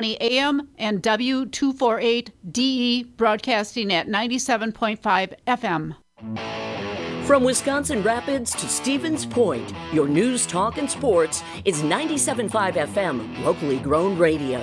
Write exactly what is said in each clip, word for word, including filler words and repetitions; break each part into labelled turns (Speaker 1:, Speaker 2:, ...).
Speaker 1: twenty A M and W two forty-eight D E, broadcasting at ninety-seven point five F M.
Speaker 2: From Wisconsin Rapids to Stevens Point, your news, talk, and sports is ninety-seven point five F M, locally grown radio.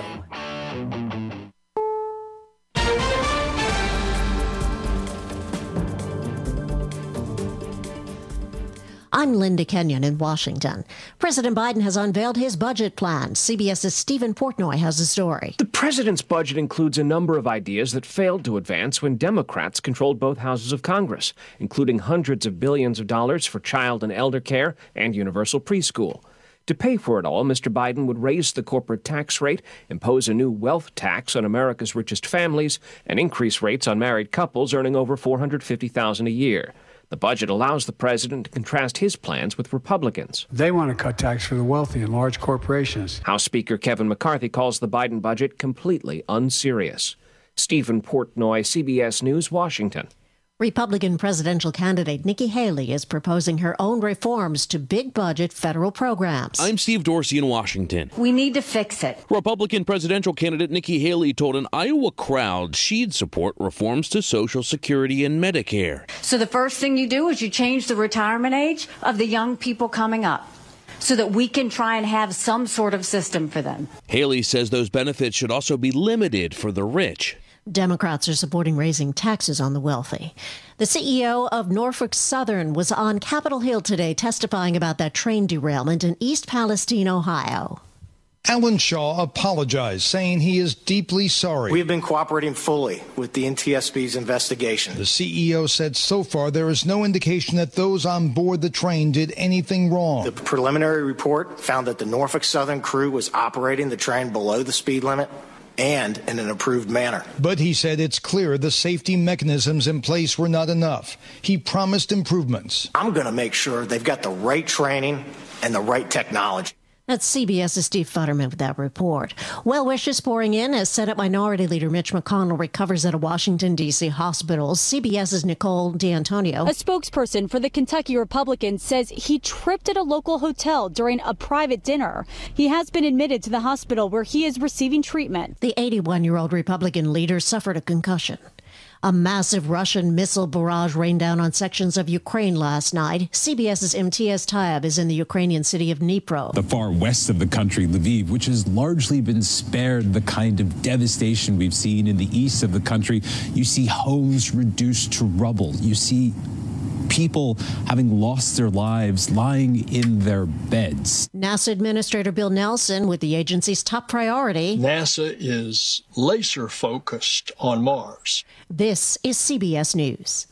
Speaker 3: I'm Linda Kenyon in Washington. President Biden has unveiled his budget plan. CBS's Stephen Portnoy has the story.
Speaker 4: The president's budget includes a number of ideas that failed to advance when Democrats controlled both houses of Congress, including hundreds of billions of dollars for child and elder care and universal preschool. To pay for it all, Mister Biden would raise the corporate tax rate, impose a new wealth tax on America's richest families, and increase rates on married couples earning over four hundred fifty thousand dollars a year. The budget allows the president to contrast his plans with Republicans.
Speaker 5: They want to cut tax for the wealthy and large corporations.
Speaker 4: House Speaker Kevin McCarthy calls the Biden budget completely unserious. Stephen Portnoy, C B S News, Washington.
Speaker 3: Republican presidential candidate Nikki Haley is proposing her own reforms to big-budget federal programs.
Speaker 6: I'm Steve Dorsey in Washington.
Speaker 7: We need to fix it.
Speaker 6: Republican presidential candidate Nikki Haley told an Iowa crowd she'd support reforms to Social Security and Medicare.
Speaker 7: So the first thing you do is you change the retirement age of the young people coming up, so that we can try and have some sort of system for them.
Speaker 6: Haley says those benefits should also be limited for the rich.
Speaker 3: Democrats are supporting raising taxes on the wealthy. The C E O of Norfolk Southern was on Capitol Hill today testifying about that train derailment in East Palestine, Ohio.
Speaker 8: Alan Shaw apologized, saying he is deeply sorry.
Speaker 9: We have been cooperating fully with the N T S B's investigation.
Speaker 8: The C E O said so far there is no indication that those on board the train did anything wrong.
Speaker 9: The preliminary report found that the Norfolk Southern crew was operating the train below the speed limit and in an approved manner.
Speaker 8: But he said it's clear the safety mechanisms in place were not enough. He promised improvements.
Speaker 9: I'm going to make sure they've got the right training and the right technology.
Speaker 3: That's CBS's Steve Futterman with that report. Well wishes pouring in as Senate Minority Leader Mitch McConnell recovers at a Washington, D C hospital. CBS's Nicole D'Antonio.
Speaker 10: A spokesperson for the Kentucky Republicans says he tripped at a local hotel during a private dinner. He has been admitted to the hospital where he is receiving treatment.
Speaker 3: The eighty-one-year-old Republican leader suffered a concussion. A massive Russian missile barrage rained down on sections of Ukraine last night. CBS's Imtiaz Tyab is in the Ukrainian city of Dnipro.
Speaker 11: The far west of the country, Lviv, which has largely been spared the kind of devastation we've seen in the east of the country. You see homes reduced to rubble. You see people having lost their lives lying in their beds.
Speaker 3: NASA Administrator Bill Nelson with the agency's top priority.
Speaker 12: NASA is laser focused on Mars.
Speaker 3: This is C B S News.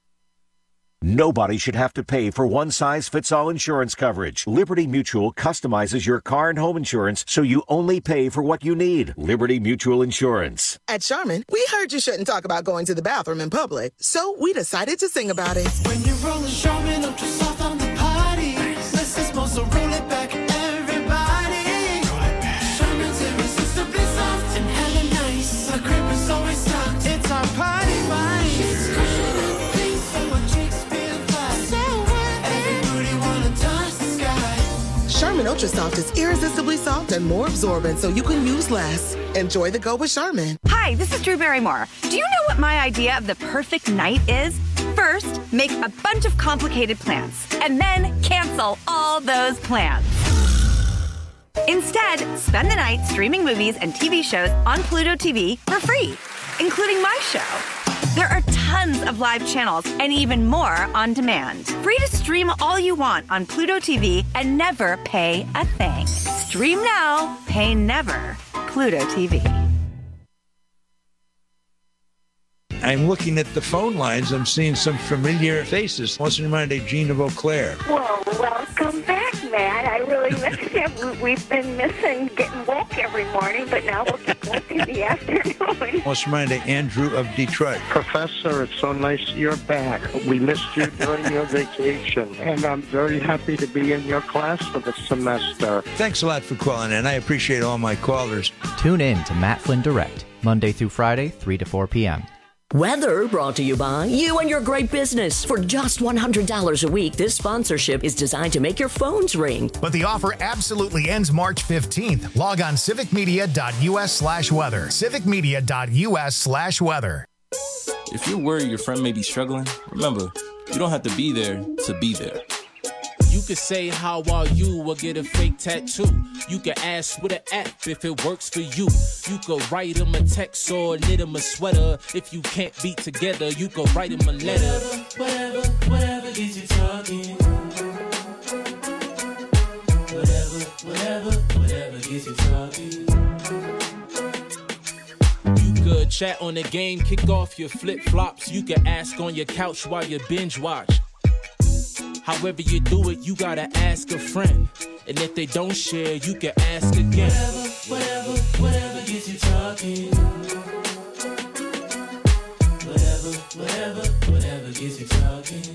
Speaker 13: Nobody should have to pay for one-size-fits-all insurance coverage. Liberty Mutual customizes your car and home insurance so you only pay for what you need. Liberty Mutual Insurance.
Speaker 14: At Charmin, we heard you shouldn't talk about going to the bathroom in public, so we decided to sing about it.
Speaker 15: When you're rolling Charmin up to soft on the party, this is supposed to roll it back, everybody. Roll it back. Charmin's irresistibly soft and hella nice. The crib is always stocked. It's our party vibe.
Speaker 14: Charmin Ultra Soft is irresistibly soft and more absorbent, so you can use less. Enjoy the go with Charmin.
Speaker 16: Hi, this is Drew Barrymore. Do you know what my idea of the perfect night is? First, make a bunch of complicated plans, and then cancel all those plans. Instead, spend the night streaming movies and T V shows on Pluto T V for free, including my show. There are tons of live channels and even more on demand. Free to stream all you want on Pluto T V and never pay a thing. Stream now, pay never. Pluto T V.
Speaker 17: I'm looking at the phone lines. I'm seeing some familiar faces. What's in mind of Gina Beauclair?
Speaker 18: Well, welcome back, Matt. I really miss you. We've been missing getting woke every morning, but now we'll get woke in the afternoon.
Speaker 17: What's in mind of Andrew of Detroit?
Speaker 19: Professor, it's so nice you're back. We missed you during your vacation, and I'm very happy to be in your class for the semester.
Speaker 17: Thanks a lot for calling in. I appreciate all my callers.
Speaker 20: Tune in to Matt Flynn Direct, Monday through Friday, three to four p.m.
Speaker 2: Weather brought to you by you and your great business. For just one hundred dollars a week, this sponsorship is designed to make your phones ring.
Speaker 20: But the offer absolutely ends March fifteenth. Log on civicmedia.us slash weather. civicmedia.us slash weather.
Speaker 21: If you're worried your friend may be struggling, remember, you don't have to be there to be there.
Speaker 22: You could say, how are you, or get a fake tattoo. You could ask with an app if it works for you. You could write him a text or knit him a sweater. If you can't be together, you could write him a letter. Whatever, whatever, whatever gets you talking. Whatever, whatever, whatever gets you talking. You could chat on the game, kick off your flip-flops. You could ask on your couch while you binge watch. However you do it, you gotta ask a friend. And if they don't share, you can ask again. Whatever, whatever, whatever gets you talking. Whatever, whatever, whatever gets you talking.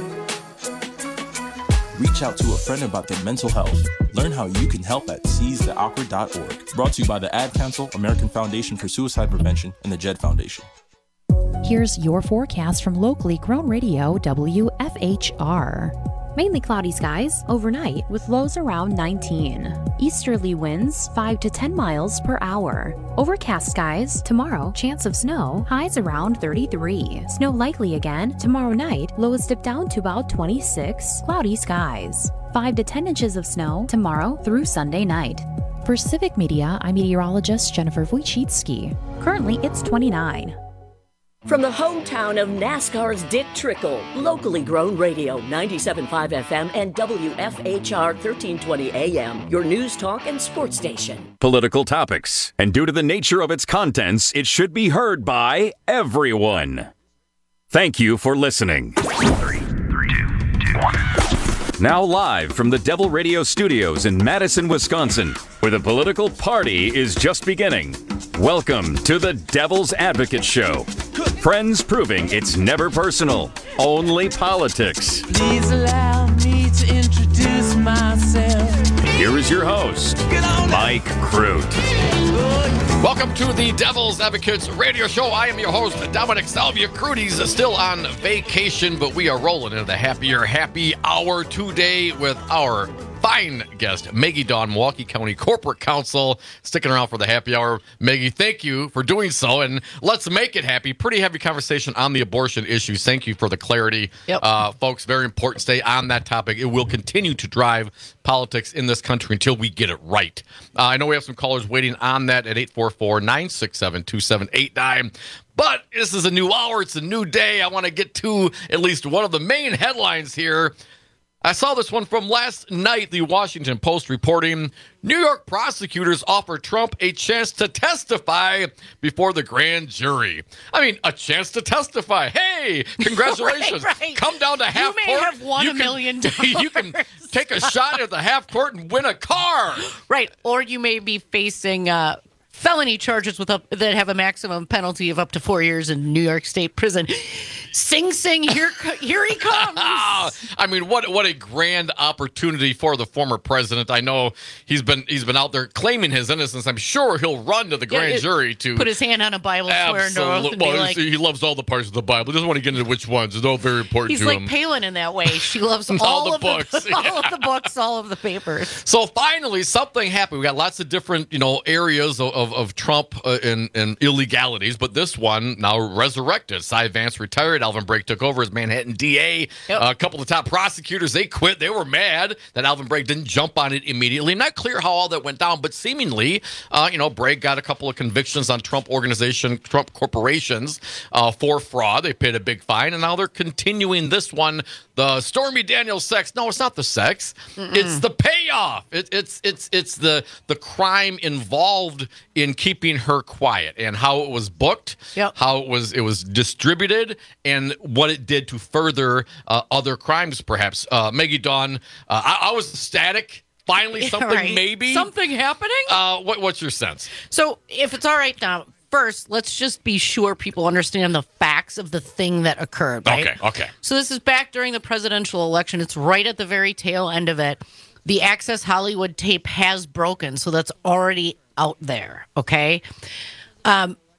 Speaker 21: Reach out to a friend about their mental health. Learn how you can help at seize the awkward dot org. Brought to you by the Ad Council, American Foundation for Suicide Prevention, and the Jed Foundation.
Speaker 23: Here's your forecast from locally grown radio W F H R. Mainly cloudy skies overnight with lows around nineteen. Easterly winds five to ten miles per hour. Overcast skies tomorrow, chance of snow, highs around thirty-three. Snow likely again tomorrow night, lows dip down to about twenty-six. Cloudy skies. five to ten inches of snow tomorrow through Sunday night. For Civic Media, I'm meteorologist Jennifer Wojcicki. Currently, it's twenty-nine.
Speaker 2: From the hometown of NASCAR's Dick Trickle, locally grown radio, ninety-seven point five F M and W F H R thirteen twenty A M, your news talk and sports station.
Speaker 24: Political topics, and due to the nature of its contents, it should be heard by everyone. Thank you for listening. Three, three, two, two, one. Now live from the Devil Radio Studios in Madison, Wisconsin, where the political party is just beginning. Welcome to the Devil's Advocate Show. Friends proving it's never personal, only politics.
Speaker 15: Please allow me to introduce myself.
Speaker 24: Here is your host, Mike Crute.
Speaker 25: Welcome to the Devil's Advocates Radio Show. I am your host, Dominic Salvia Crute. He's still on vacation, but we are rolling into the happier happy hour today with our fine guest, Maggie Dawn, Milwaukee County Corporate Counsel, sticking around for the happy hour. Maggie, thank you for doing so, and let's make it happy. Pretty heavy conversation on the abortion issues. Thank you for the clarity.
Speaker 1: Yep.
Speaker 25: Uh, folks, very important. Stay on that topic. It will continue to drive politics in this country until we get it right. Uh, I know we have some callers waiting on that at eight four four, nine six seven, two seven eight nine. But this is a new hour. It's a new day. I want to get to at least one of the main headlines here. I saw this one from last night, the Washington Post reporting, New York prosecutors offer Trump a chance to testify before the grand jury. I mean, a chance to testify. Hey, congratulations.
Speaker 1: Right, right.
Speaker 25: Come down to half
Speaker 1: You may
Speaker 25: court.
Speaker 1: have won
Speaker 25: You
Speaker 1: a
Speaker 25: can-
Speaker 1: million dollars.
Speaker 25: You can take a shot at the half court and win a car.
Speaker 1: Right. Or you may be facing uh, felony charges with up, that have a maximum penalty of up to four years in New York State prison. Sing, sing, here, co- here he comes.
Speaker 25: I mean, what what a grand opportunity for the former president. I know he's been he's been out there claiming his innocence. I'm sure he'll run to the
Speaker 1: Yeah,
Speaker 25: grand
Speaker 1: it-
Speaker 25: jury to
Speaker 1: Put his hand on a Bible, swear under oath,
Speaker 25: Absolutely.
Speaker 1: and be
Speaker 25: Well,
Speaker 1: like,
Speaker 25: he loves all the parts of the Bible. He doesn't want to get into which ones. It's all very important
Speaker 1: he's
Speaker 25: to
Speaker 1: like
Speaker 25: him.
Speaker 1: Palin in that way. She loves all,
Speaker 25: All the
Speaker 1: of
Speaker 25: books,
Speaker 1: the, all of the books, all of the papers.
Speaker 25: So finally, something happened. We got lots of different, you know, areas of, of, of Trump uh, and, and illegalities, but this one now resurrected. Cy Vance retired. Alvin Bragg took over as Manhattan D A.
Speaker 1: Yep.
Speaker 25: Uh, a couple of top prosecutors, they quit. They were mad that Alvin Bragg didn't jump on it immediately. Not clear how all that went down, but seemingly, uh, you know, Bragg got a couple of convictions on Trump organization, Trump corporations uh, for fraud. They paid a big fine, and now they're continuing this one. The Stormy Daniels sex. No, it's not the sex.
Speaker 1: Mm-mm.
Speaker 25: It's the payoff. It, it's it's it's the the crime involved in keeping her quiet and how it was booked,
Speaker 1: Yep.
Speaker 25: how it was it was distributed, and what it did to further uh, other crimes. Perhaps uh, Maggie Dawn. Uh, I, I was ecstatic. Finally,
Speaker 1: Yeah,
Speaker 25: something
Speaker 1: right.
Speaker 25: maybe
Speaker 1: Something happening?
Speaker 25: Uh, what, what's your sense?
Speaker 1: So, if it's all right now, first, let's just be sure people understand the facts of the thing that occurred, right?
Speaker 25: Okay, okay.
Speaker 1: So, this is back during the presidential election. It's right at the very tail end of it. The Access Hollywood tape has broken, so that's already out there, okay? Um,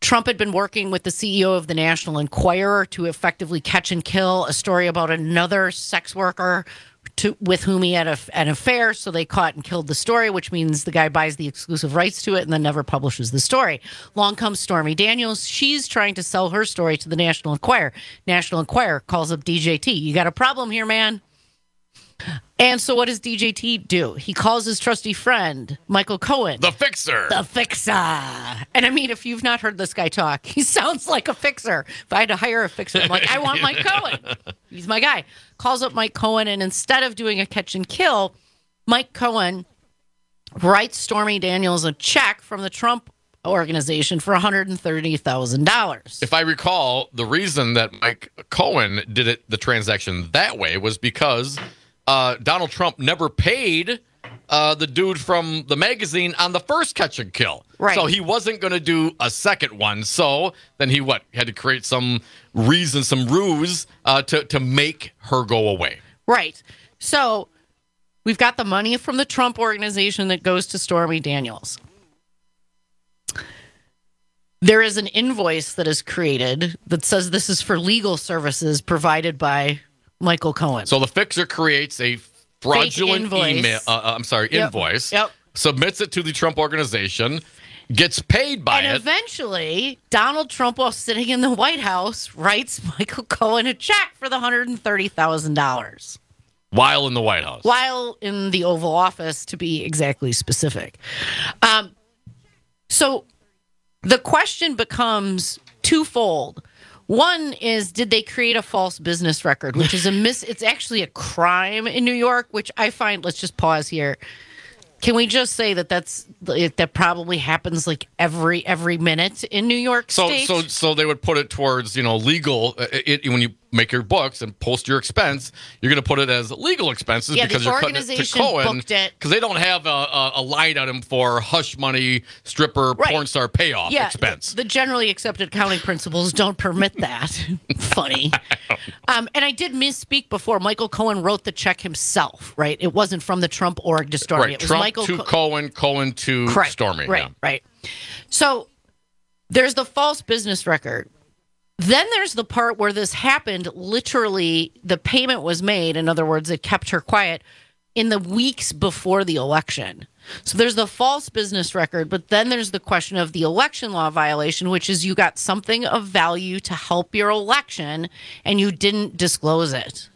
Speaker 1: Trump had been working with the C E O of the National Enquirer to effectively catch and kill a story about another sex worker to, with whom he had a, an affair. So they caught and killed the story, which means the guy buys the exclusive rights to it and then never publishes the story. Long comes Stormy Daniels. She's trying to sell her story to the National Enquirer. National Enquirer calls up D J T. You got a problem here, man? And so what does D J T do? He calls his trusty friend, Michael Cohen.
Speaker 25: The fixer.
Speaker 1: The fixer. And I mean, if you've not heard this guy talk, he sounds like a fixer. If I had to hire a fixer, I'm like, I want Mike Cohen. He's my guy. Calls up Mike Cohen, and instead of doing a catch and kill, Mike Cohen writes Stormy Daniels a check from the Trump organization for one hundred thirty thousand dollars.
Speaker 25: If I recall, the reason that Mike Cohen did it, the transaction that way, was because uh, Donald Trump never paid uh, the dude from the magazine on the first catch and kill.
Speaker 1: Right.
Speaker 25: So he wasn't going to do a second one. So then he what had to create some reason, some ruse uh, to to make her go away.
Speaker 1: Right. So we've got the money from the Trump organization that goes to Stormy Daniels. There is an invoice that is created that says this is for legal services provided by Michael Cohen.
Speaker 25: So the fixer creates a fraudulent
Speaker 1: invoice.
Speaker 25: email. Uh, I'm sorry,
Speaker 1: Yep.
Speaker 25: invoice.
Speaker 1: Yep.
Speaker 25: Submits it to the Trump organization, gets paid by
Speaker 1: and
Speaker 25: it.
Speaker 1: eventually, Donald Trump, while sitting in the White House, writes Michael Cohen a check for the one hundred thirty thousand dollars.
Speaker 25: While in the White House.
Speaker 1: While in the Oval Office, to be exactly specific. Um, so the question becomes twofold. One is, did they create a false business record, which is a mis? It's actually a crime in New York, which I find. Let's just pause here. Can we just say that that's that probably happens like every every minute in New York
Speaker 25: So,
Speaker 1: State?
Speaker 25: so, so they would put it towards, you know, legal. Uh, it, when you make your books and post your expense, you're going to put it as legal expenses
Speaker 1: Yeah,
Speaker 25: because
Speaker 1: the
Speaker 25: you're cutting it to
Speaker 1: organization
Speaker 25: Cohen
Speaker 1: booked it.
Speaker 25: because they don't have a, a, a line item for hush money, stripper,
Speaker 1: Right.
Speaker 25: porn star payoff
Speaker 1: yeah,
Speaker 25: expense.
Speaker 1: The generally accepted accounting principles don't permit that. Funny. Um, and I did misspeak before. Michael Cohen wrote the check himself, right? It wasn't from the Trump org to Stormy.
Speaker 25: Right,
Speaker 1: It was
Speaker 25: Trump
Speaker 1: Michael
Speaker 25: to
Speaker 1: Co-
Speaker 25: Cohen, Cohen to
Speaker 1: Correct.
Speaker 25: Stormy.
Speaker 1: Right,
Speaker 25: yeah.
Speaker 1: right. So there's the false business record. Then there's the part where this happened. Literally, the payment was made. In other words, it kept her quiet in the weeks before the election. So there's the false business record, but then there's the question of the election law violation, which is you got something of value to help your election and you didn't disclose it.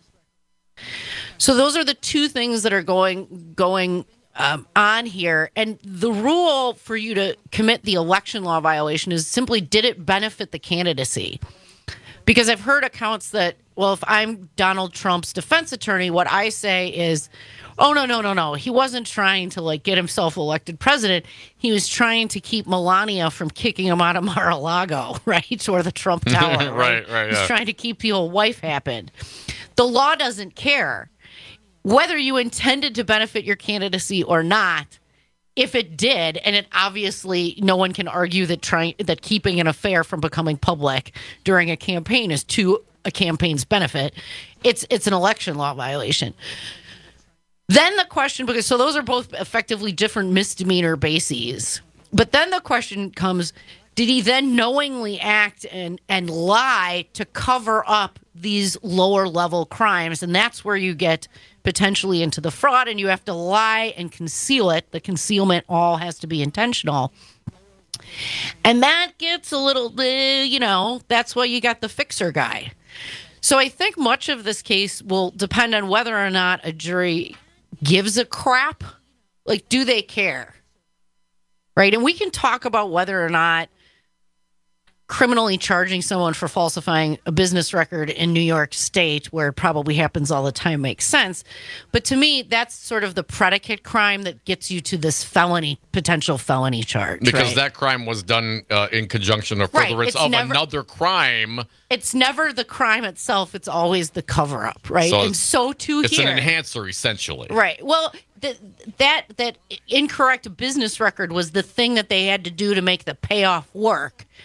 Speaker 1: So those are the two things that are going going um, on here. And the rule for you to commit the election law violation is simply, did it benefit the candidacy? Because I've heard accounts that, well, if I'm Donald Trump's defense attorney, what I say is, oh, no, no, no, no. He wasn't trying to like get himself elected president. He was trying to keep Melania from kicking him out of Mar-a-Lago, right? Or the Trump Tower. right,
Speaker 25: Right, right,
Speaker 1: He's
Speaker 25: yeah.
Speaker 1: trying to keep the old wife happy. The law doesn't care whether you intended to benefit your candidacy or not. If it did, and it obviously, no one can argue that trying that keeping an affair from becoming public during a campaign is to a campaign's benefit. It's it's an election law violation. Then the question, because so those are both effectively different misdemeanor bases. But then the question comes, did he then knowingly act and, and lie to cover up these lower level crimes? And that's where you get potentially into the fraud, and you have to lie and conceal it. The concealment all has to be intentional. And that gets a little, uh, you know, that's why you got the fixer guy. So I think much of this case will depend on whether or not a jury gives a crap. Like, do they care? Right? And we can talk about whether or not criminally charging someone for falsifying a business record in New York State, where it probably happens all the time, makes sense. But to me, that's sort of the predicate crime that gets you to this felony, potential felony charge.
Speaker 25: Because
Speaker 1: right?
Speaker 25: that crime was done uh, in conjunction or
Speaker 1: Right,
Speaker 25: furtherance
Speaker 1: it's
Speaker 25: of
Speaker 1: never-
Speaker 25: another crime.
Speaker 1: It's never the crime itself. It's always the cover up, right?
Speaker 25: So
Speaker 1: and
Speaker 25: it's-
Speaker 1: so too
Speaker 25: It's
Speaker 1: here.
Speaker 25: an enhancer, essentially.
Speaker 1: Right. Well, th- that that incorrect business record was the thing that they had to do to make the payoff work.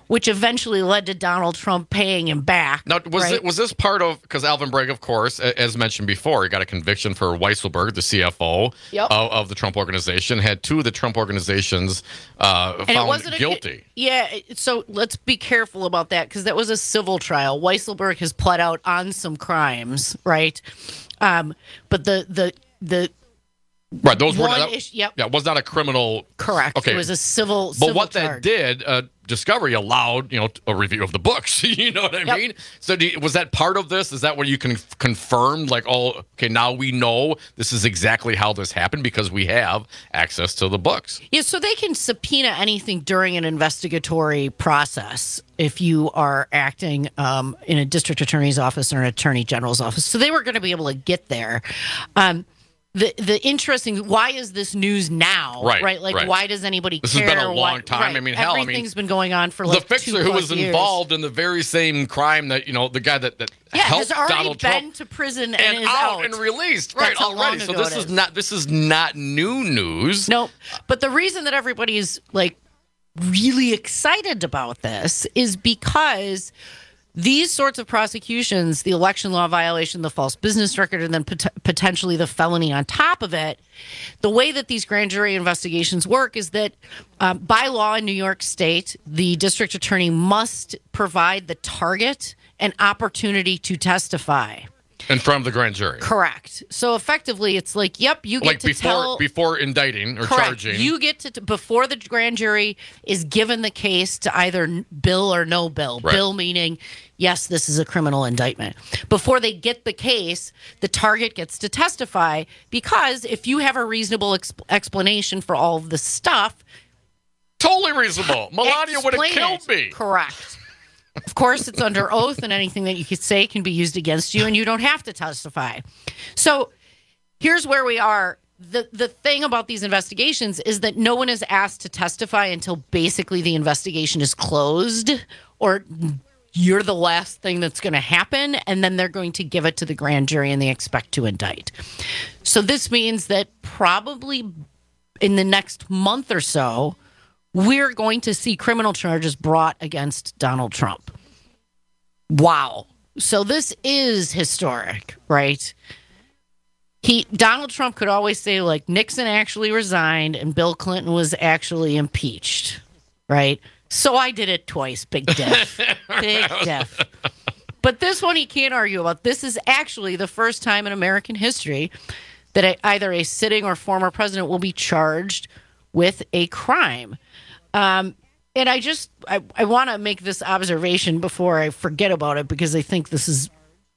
Speaker 1: which eventually led to Donald Trump paying him back.
Speaker 25: Now, was
Speaker 1: right?
Speaker 25: it, was this part of, because Alvin Bragg, of course, a- as mentioned before, he got a conviction for Weisselberg, the C F O
Speaker 1: Yep.
Speaker 25: of, of the Trump Organization, had two of the Trump organizations uh,
Speaker 1: And it
Speaker 25: found
Speaker 1: wasn't a-
Speaker 25: guilty.
Speaker 1: Yeah, it- so let's be careful about that because that was a civil trial. Weisselberg has pled out on some crimes, right? Um, but the the the
Speaker 25: Right, those were
Speaker 1: one
Speaker 25: that,
Speaker 1: issue- yep.
Speaker 25: yeah, was not a criminal.
Speaker 1: correct.
Speaker 25: Okay,
Speaker 1: It was a civil.
Speaker 25: but
Speaker 1: civil
Speaker 25: what
Speaker 1: charge.
Speaker 25: that did, uh, Discovery allowed, you know, a review of the books. You know what I
Speaker 1: Yep.
Speaker 25: mean? So, do you, was that part of this? Is that what you can confirm? Like, oh, okay, now we know this is exactly how this happened because we have access to the books.
Speaker 1: Yeah, so they can subpoena anything during an investigatory process if you are acting um, in a district attorney's office or an attorney general's office. So they were going to be able to get there. Um, the the interesting, why is this news now?
Speaker 25: Right,
Speaker 1: Right. Like,
Speaker 25: right.
Speaker 1: why does anybody
Speaker 25: This has
Speaker 1: care?
Speaker 25: been a long
Speaker 1: Why-
Speaker 25: time.
Speaker 1: right.
Speaker 25: I mean, hell, I mean,
Speaker 1: everything's been going on for
Speaker 25: the
Speaker 1: like
Speaker 25: fixer
Speaker 1: two
Speaker 25: who
Speaker 1: plus
Speaker 25: was
Speaker 1: years.
Speaker 25: involved in the very same crime that, you know, the guy that, that
Speaker 1: Yeah,
Speaker 25: helped
Speaker 1: has already
Speaker 25: Donald
Speaker 1: been
Speaker 25: Trump
Speaker 1: to prison and,
Speaker 25: and
Speaker 1: is
Speaker 25: out,
Speaker 1: out
Speaker 25: and released, right?
Speaker 1: That's how
Speaker 25: Already.
Speaker 1: long
Speaker 25: So
Speaker 1: ago
Speaker 25: this
Speaker 1: it
Speaker 25: is
Speaker 1: is.
Speaker 25: not this is not new news.
Speaker 1: Nope. But the reason that everybody is like really excited about this is because these sorts of prosecutions, the election law violation, the false business record, and then pot- potentially the felony on top of it, the way that these grand jury investigations work is that um, by law in New York State, the district attorney must provide the target an opportunity to testify.
Speaker 25: In front of the grand jury.
Speaker 1: Correct. So effectively, it's like, yep, you get
Speaker 25: Like
Speaker 1: to
Speaker 25: before
Speaker 1: tell
Speaker 25: before indicting or
Speaker 1: Correct.
Speaker 25: charging.
Speaker 1: You get to before the grand jury is given the case to either n- bill or no bill.
Speaker 25: Right.
Speaker 1: Bill meaning yes, this is a criminal indictment. Before they get the case, the target gets to testify because if you have a reasonable ex- explanation for all of the stuff,
Speaker 25: totally reasonable. Melania would have
Speaker 1: explain
Speaker 25: killed
Speaker 1: it.
Speaker 25: me.
Speaker 1: Correct. Of course, it's under oath, and anything that you could say can be used against you, and you don't have to testify. So here's where we are. The the thing about these investigations is that no one is asked to testify until basically the investigation is closed or you're the last thing that's going to happen, and then they're going to give it to the grand jury and they expect to indict. So this means that probably in the next month or so, we're going to see criminal charges brought against Donald Trump. Wow. So this is historic, right? He Donald Trump could always say, like, Nixon actually resigned and Bill Clinton was actually impeached, right? So I did it twice. Big diff. Big diff. But this one he can't argue about. This is actually the first time in American history that a, either a sitting or former president will be charged with a crime. Um, and I just, I, I want to make this observation before I forget about it because I think this is,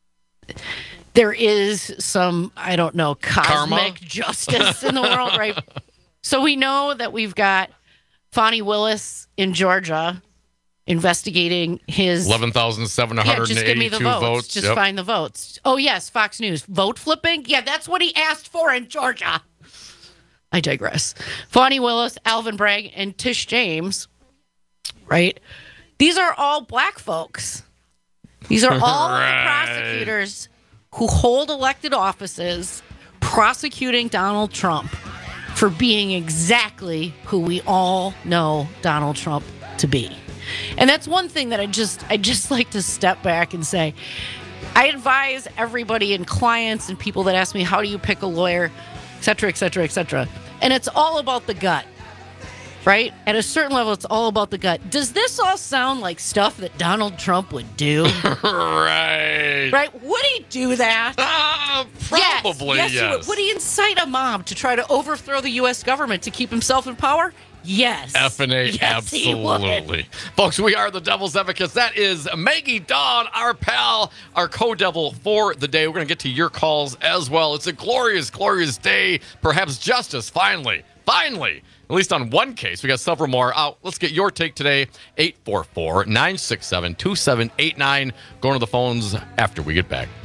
Speaker 1: there is some, I don't know, cosmic
Speaker 25: Karma?
Speaker 1: justice in the world, right? So we know that we've got Fani Willis in Georgia investigating his
Speaker 25: eleven thousand seven
Speaker 1: yeah,
Speaker 25: hundred
Speaker 1: just give me the
Speaker 25: eighty-two
Speaker 1: votes.
Speaker 25: votes.
Speaker 1: Just
Speaker 25: Yep.
Speaker 1: find the votes. Oh, yes, Fox News. Vote flipping? Yeah, that's what he asked for in Georgia. I digress. Fani Willis, Alvin Bragg, and Tish James, right? These are all black folks. These are all
Speaker 25: Right.
Speaker 1: the prosecutors who hold elected offices prosecuting Donald Trump for being exactly who we all know Donald Trump to be. And that's one thing that I just I just like to step back and say, I advise everybody and clients and people that ask me, how do you pick a lawyer, et cetera, et cetera, et cetera. And it's all about the gut, right? At a certain level, it's all about the gut. Does this all sound like stuff that Donald Trump would do?
Speaker 25: Right.
Speaker 1: Right? Would he do that?
Speaker 25: Uh, probably,
Speaker 1: yes.
Speaker 25: yes.
Speaker 1: He would. Would he incite a mob to try to overthrow the U S government to keep himself in power? Yes.
Speaker 25: F and A,
Speaker 1: Yes, he would.
Speaker 25: absolutely. Folks, we are the Devil's Advocates. That is Maggie Dawn, our pal, our co-devil for the day. We're going to get to your calls as well. It's a glorious, glorious day. Perhaps justice, finally, finally, at least on one case. We got several more out. Let's get your take today. eight four four, nine six seven, two seven eight nine. Going to the phones after we get back.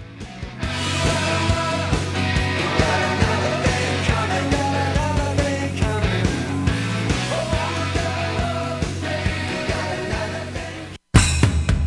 Speaker 4: The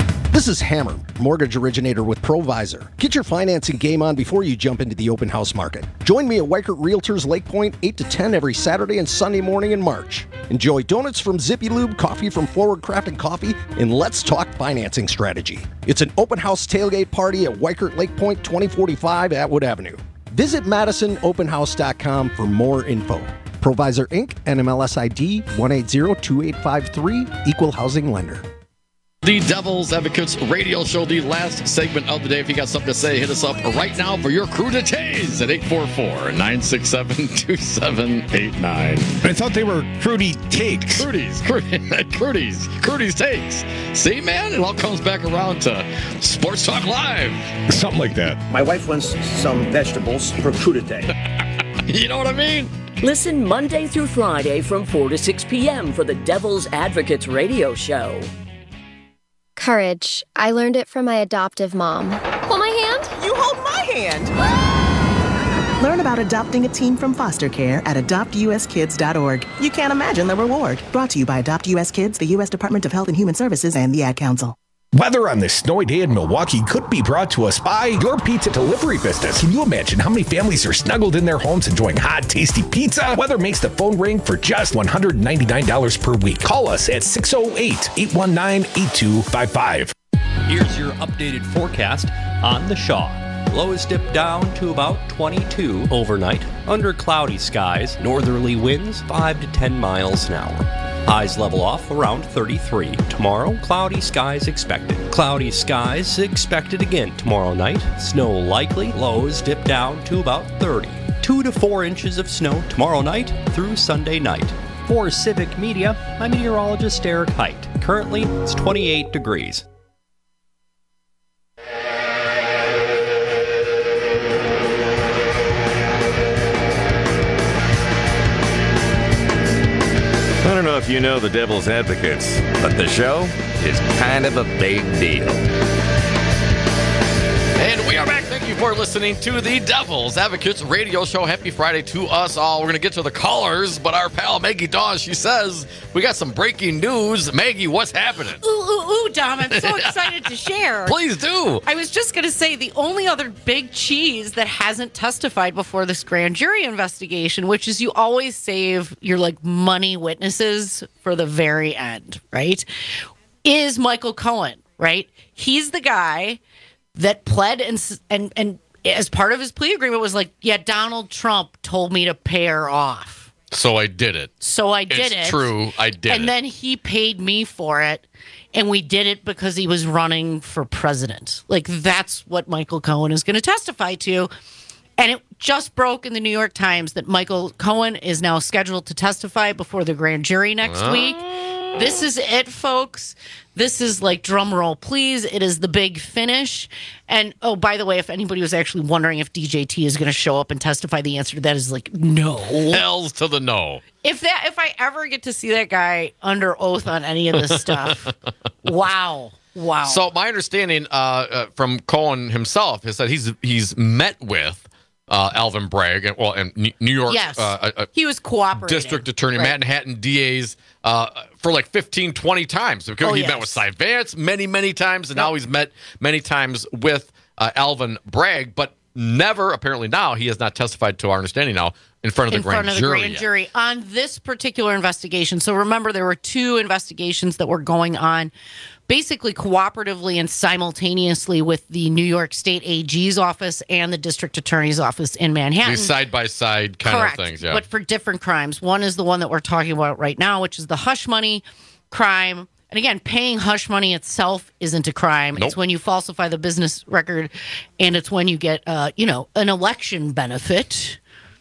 Speaker 4: This is Hammer, mortgage originator with Provisor. Get your financing game on before you jump into the open house market. Join me at Weichert Realtors Lake Point, eight to ten every Saturday and Sunday morning in March. Enjoy donuts from Zippy Lube, coffee from Forward Craft and Coffee, and let's talk financing strategy. It's an open house tailgate party at Weichert Lake Point, twenty forty-five Atwood Avenue. Visit madison open house dot com for more info. Provisor Incorporated, N M L S I D one eight zero two eight five three, Equal Housing Lender.
Speaker 25: The Devil's Advocates radio show, the last segment of the day. If you got something to say, hit us up right now for your crudités at eight four four, nine six seven, two seven eight nine.
Speaker 5: I thought they were Crudy Takes.
Speaker 25: Crudies, Crudies, Crudies Takes. See, man, it all comes back around to Sports Talk Live.
Speaker 5: Something like that.
Speaker 6: My wife wants some vegetables for crudité.
Speaker 25: You know what I mean?
Speaker 2: Listen Monday through Friday from four to six p.m. for the Devil's Advocates radio show.
Speaker 7: Courage. I learned it from my adoptive mom. Hold my hand.
Speaker 8: You hold my hand. Learn about adopting a teen from foster care at adopt u s kids dot org. You can't imagine the reward. Brought to you by Adopt U S Kids, the U S Department of Health and Human Services, and the Ad Council.
Speaker 5: Weather on this snowy day in Milwaukee could be brought to us by your pizza delivery business. Can you imagine how many families are snuggled in their homes enjoying hot, tasty pizza? Weather makes the phone ring for just one hundred ninety-nine dollars per week. Call us at six oh eight, eight one nine, eight two five five.
Speaker 26: Here's your updated forecast on the Shaw. Lows dip down to about twenty-two overnight. Under cloudy skies, northerly winds five to ten miles an hour. Highs level off around thirty-three. Tomorrow, cloudy skies expected. Cloudy skies expected again tomorrow night. Snow likely. Lows dip down to about thirty. Two to four inches of snow tomorrow night through Sunday night. For Civic Media, I'm meteorologist Eric Height. Currently, it's twenty-eight degrees.
Speaker 24: I don't know if you know the Devil's Advocates, but the show is kind of a big deal.
Speaker 25: And we are back. Thank you for listening to the Devil's Advocates radio show. Happy Friday to us all. We're going to get to the callers, but our pal Maggie Dawes, she says, we got some breaking news. Maggie, what's happening?
Speaker 1: Ooh, ooh, ooh, Dom, I'm so excited to share.
Speaker 25: Please do.
Speaker 1: I was just going to say the only other big cheese that hasn't testified before this grand jury investigation, which is you always save your like money witnesses for the very end, right? Is Michael Cohen, right? He's the guy that pled and and and as part of his plea agreement was like, yeah, Donald Trump told me to pay her off.
Speaker 25: So I did it.
Speaker 1: So I did
Speaker 25: it's
Speaker 1: it.
Speaker 25: true. I did
Speaker 1: and
Speaker 25: it.
Speaker 1: And then he paid me for it. And we did it because he was running for president. Like, that's what Michael Cohen is going to testify to. And it just broke in the New York Times that Michael Cohen is now scheduled to testify before the grand jury next
Speaker 25: Uh.
Speaker 1: week. This is it, folks. This is like, drum roll, please. It is the big finish. And, oh, by the way, if anybody was actually wondering if D J T is going to show up and testify, the answer to that is like, no.
Speaker 25: Hells to the no.
Speaker 1: If that, if I ever get to see that guy under oath on any of this stuff, wow. Wow.
Speaker 25: So my understanding uh, uh, from Cohen himself is that he's he's met with Uh, Alvin Bragg, and well, and New York,
Speaker 1: yes.
Speaker 25: uh, uh,
Speaker 1: he was cooperating.
Speaker 25: District Attorney,
Speaker 1: right.
Speaker 25: Manhattan D As uh, for like fifteen, twenty times. Because
Speaker 1: Oh,
Speaker 25: he
Speaker 1: yes.
Speaker 25: met with Cy Vance many, many times, and now he's met many times with uh, Alvin Bragg, but never, apparently now, he has not testified to our understanding now in front of the
Speaker 1: in
Speaker 25: grand
Speaker 1: front of the
Speaker 25: jury.
Speaker 1: grand
Speaker 25: yet.
Speaker 1: jury on this particular investigation. So remember, there were two investigations that were going on basically cooperatively and simultaneously with the New York State A G's office and the District Attorney's office in Manhattan.
Speaker 25: These side-by-side kind
Speaker 1: Correct,
Speaker 25: of things, yeah.
Speaker 1: but for different crimes. One is the one that we're talking about right now, which is the hush money crime. And again, paying hush money itself isn't a crime.
Speaker 25: Nope.
Speaker 1: It's when you falsify the business record, and it's when you get, uh, you know, an election benefit.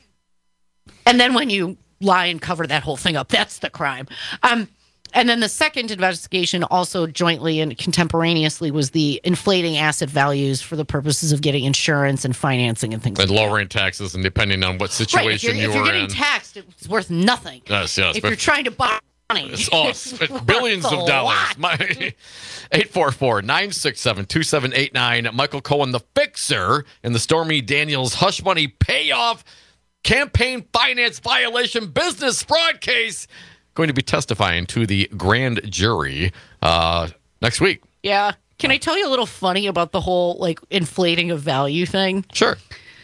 Speaker 1: And then when you lie and cover that whole thing up, that's the crime. Um, and then the second investigation, also jointly and contemporaneously, was the inflating asset values for the purposes of getting insurance and financing and things
Speaker 25: And
Speaker 1: like that.
Speaker 25: lowering taxes, and depending on what
Speaker 1: Right, if
Speaker 25: situation
Speaker 1: you're, if
Speaker 25: you
Speaker 1: you're
Speaker 25: are
Speaker 1: getting
Speaker 25: in.
Speaker 1: taxed, it's worth nothing.
Speaker 25: Yes, yes.
Speaker 1: If
Speaker 25: but-
Speaker 1: you're trying to buy money,
Speaker 25: It's, oh, it's billions
Speaker 1: worth
Speaker 25: of
Speaker 1: a
Speaker 25: dollars.
Speaker 1: lot.
Speaker 25: My, eight four four, nine six seven, two seven eight nine. Michael Cohen, the fixer in the Stormy Daniels hush money payoff campaign finance violation business fraud case, going to be testifying to the grand jury uh, next week.
Speaker 1: Yeah. Can I tell you a little funny about the whole like inflating of value thing?
Speaker 25: Sure.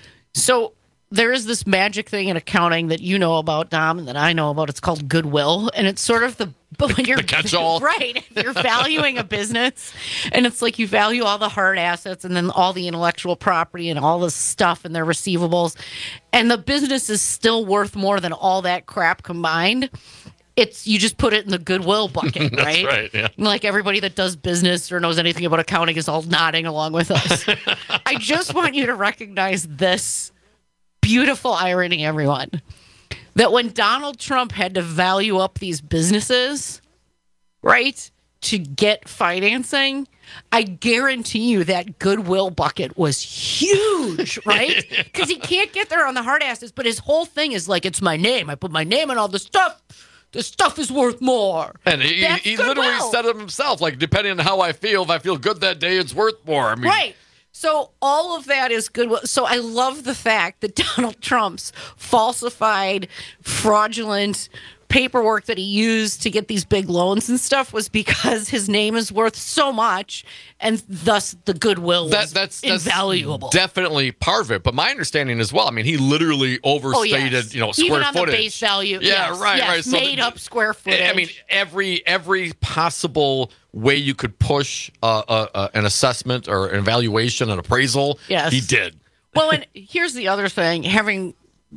Speaker 1: So there is this magic thing in accounting that you know about, Dom, and that I know about. It's called goodwill, and it's sort of the but when you're
Speaker 25: the catch-all.
Speaker 1: right, you're valuing a business, and it's like you value all the hard assets and then all the intellectual property and all the stuff and their receivables, and the business is still worth more than all that crap combined. It's you just put it in the goodwill bucket,
Speaker 25: That's
Speaker 1: right?
Speaker 25: right, yeah.
Speaker 1: Like everybody that does business or knows anything about accounting is all nodding along with us. I just want you to recognize this beautiful irony, everyone, that when Donald Trump had to value up these businesses, right, to get financing, I guarantee you that goodwill bucket was huge, right? Because he can't get there on the hard assets, but his whole thing is like, it's my name. I put my name on all the stuff. The stuff is worth more.
Speaker 25: And he,
Speaker 1: That's
Speaker 25: he
Speaker 1: goodwill.
Speaker 25: literally said it himself, like, depending on how I feel, if I feel good that day, it's worth more. I mean,
Speaker 1: Right. So all of that is goodwill. So I love the fact that Donald Trump's falsified, fraudulent paperwork that he used to get these big loans and stuff was because his name is worth so much, and thus the goodwill
Speaker 25: that,
Speaker 1: was
Speaker 25: that's, that's
Speaker 1: invaluable.
Speaker 25: definitely part of it. But my understanding as well, I mean, he literally overstated,
Speaker 1: Oh, yes.
Speaker 25: you know, square
Speaker 1: Even on
Speaker 25: footage.
Speaker 1: the base value.
Speaker 25: Yeah,
Speaker 1: yes,
Speaker 25: right,
Speaker 1: yes,
Speaker 25: right. So
Speaker 1: made
Speaker 25: the-
Speaker 1: up square footage.
Speaker 25: I mean, every every possible way you could push uh, uh, uh, an assessment or an evaluation, an appraisal,
Speaker 1: Yes.
Speaker 25: he did.
Speaker 1: Well, and here's the other thing. Having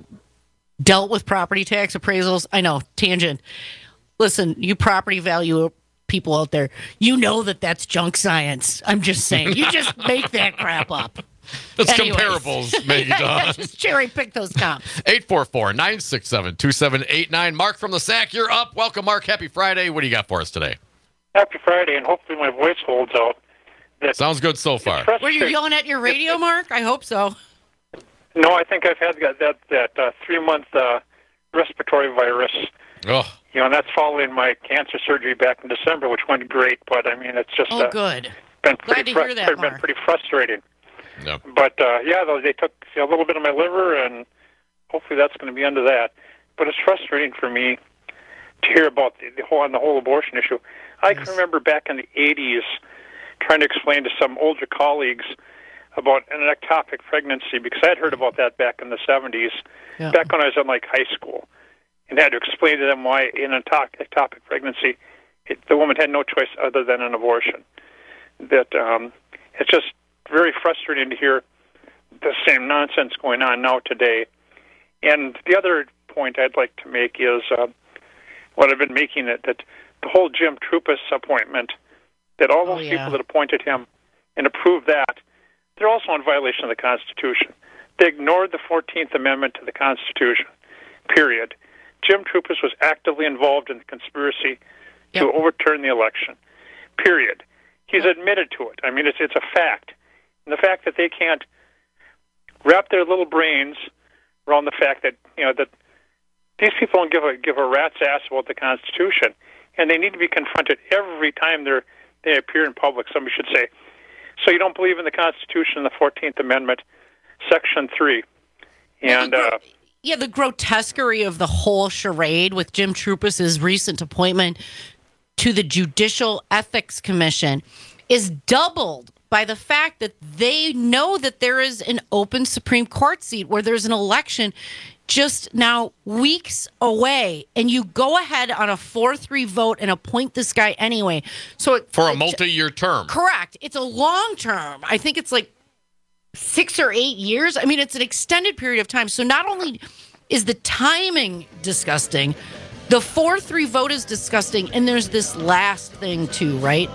Speaker 1: dealt with property tax appraisals, I know, tangent. Listen, you property value people out there, you know that that's junk science. I'm just saying. You just make that crap up.
Speaker 25: It's
Speaker 1: Anyways.
Speaker 25: comparables, maybe, Don.
Speaker 1: Just cherry pick those comps.
Speaker 25: eight four four, nine six seven, two seven eight nine. Mark from the Sack, you're up. Welcome, Mark. Happy Friday. What do you got for us today?
Speaker 19: Happy Friday, and hopefully my voice holds out. That
Speaker 25: Sounds good so far.
Speaker 1: Were you yelling at your radio, Mark? I hope so.
Speaker 19: No, I think I've had that that, that uh, three-month uh, respiratory virus.
Speaker 25: Oh.
Speaker 19: You know, and that's following my cancer surgery back in December, which went great. But I mean, it's just
Speaker 1: Oh,
Speaker 19: uh,
Speaker 1: good.
Speaker 19: been
Speaker 1: Glad
Speaker 19: pretty
Speaker 1: to hear
Speaker 19: frus-
Speaker 1: that,
Speaker 19: been
Speaker 1: Mark.
Speaker 19: pretty frustrating.
Speaker 25: No.
Speaker 19: But uh, yeah, though they took a little bit of my liver, and hopefully that's going to be under that. But it's frustrating for me to hear about the, the whole on the whole abortion issue. I can remember back in the eighties trying to explain to some older colleagues about an ectopic pregnancy, because I had heard about that back in the seventies,
Speaker 1: Yeah.
Speaker 19: back when I was in like high school, and had to explain to them why in an ecto- ectopic pregnancy it, the woman had no choice other than an abortion. That um, it's just very frustrating to hear the same nonsense going on now today. And the other point I'd like to make is uh, what I've been making it that the whole Jim Trupis appointment, that all those
Speaker 1: Oh, yeah.
Speaker 19: people that appointed him and approved that, they're also in violation of the Constitution. They ignored the fourteenth Amendment to the Constitution, period. Jim Trupis was actively involved in the conspiracy to overturn the election, period. He's admitted to it. I mean, it's it's a fact. And the fact that they can't wrap their little brains around the fact that, you know, that these people don't give a give a rat's ass about the Constitution, and they need to be confronted every time they're they appear in public. Somebody should say, "So you don't believe in the Constitution and the fourteenth Amendment, Section three?" And uh,
Speaker 1: Yeah, the grotesquerie of the whole charade with Jim Trupis' recent appointment to the Judicial Ethics Commission is doubled by the fact that they know that there is an open Supreme Court seat where there's an election just now weeks away, and you go ahead on a four three vote and appoint this guy anyway. So it,
Speaker 25: For a
Speaker 1: it-
Speaker 25: multi-year term.
Speaker 1: Correct. It's a long term. I think it's like six or eight years. I mean, it's an extended period of time. So not only is the timing disgusting, the four three vote is disgusting, and there's this last thing too, right?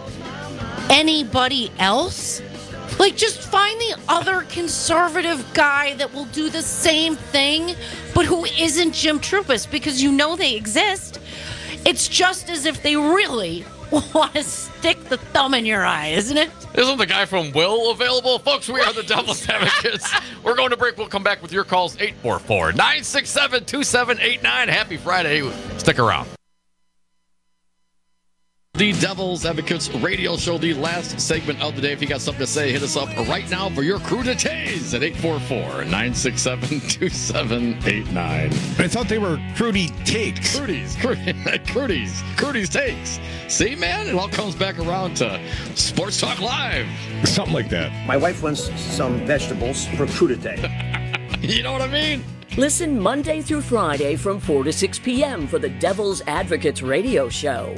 Speaker 1: Anybody else? Like, just find the other conservative guy that will do the same thing, but who isn't Jim Trupis, because you know they exist. It's just as if they really want to stick the thumb in your eye, isn't it?
Speaker 25: Isn't the guy from Will available? Folks, we are the Devil's Advocates. We're going to break. We'll come back with your calls. eight four four, nine six seven, two seven eight nine. Happy Friday. Stick around. The Devil's Advocates radio show, the last segment of the day. If you got something to say, hit us up right now for your crudités at eight four four, nine six seven, two seven eight nine.
Speaker 5: I thought they were Crudy Takes.
Speaker 25: Crudies, Crudies, Crudies Takes. See, man, it all comes back around to Sports Talk Live.
Speaker 5: Something like that.
Speaker 6: My wife wants some vegetables for crudité.
Speaker 25: You know what I mean?
Speaker 2: Listen Monday through Friday from four to six p.m. for the Devil's Advocates radio show.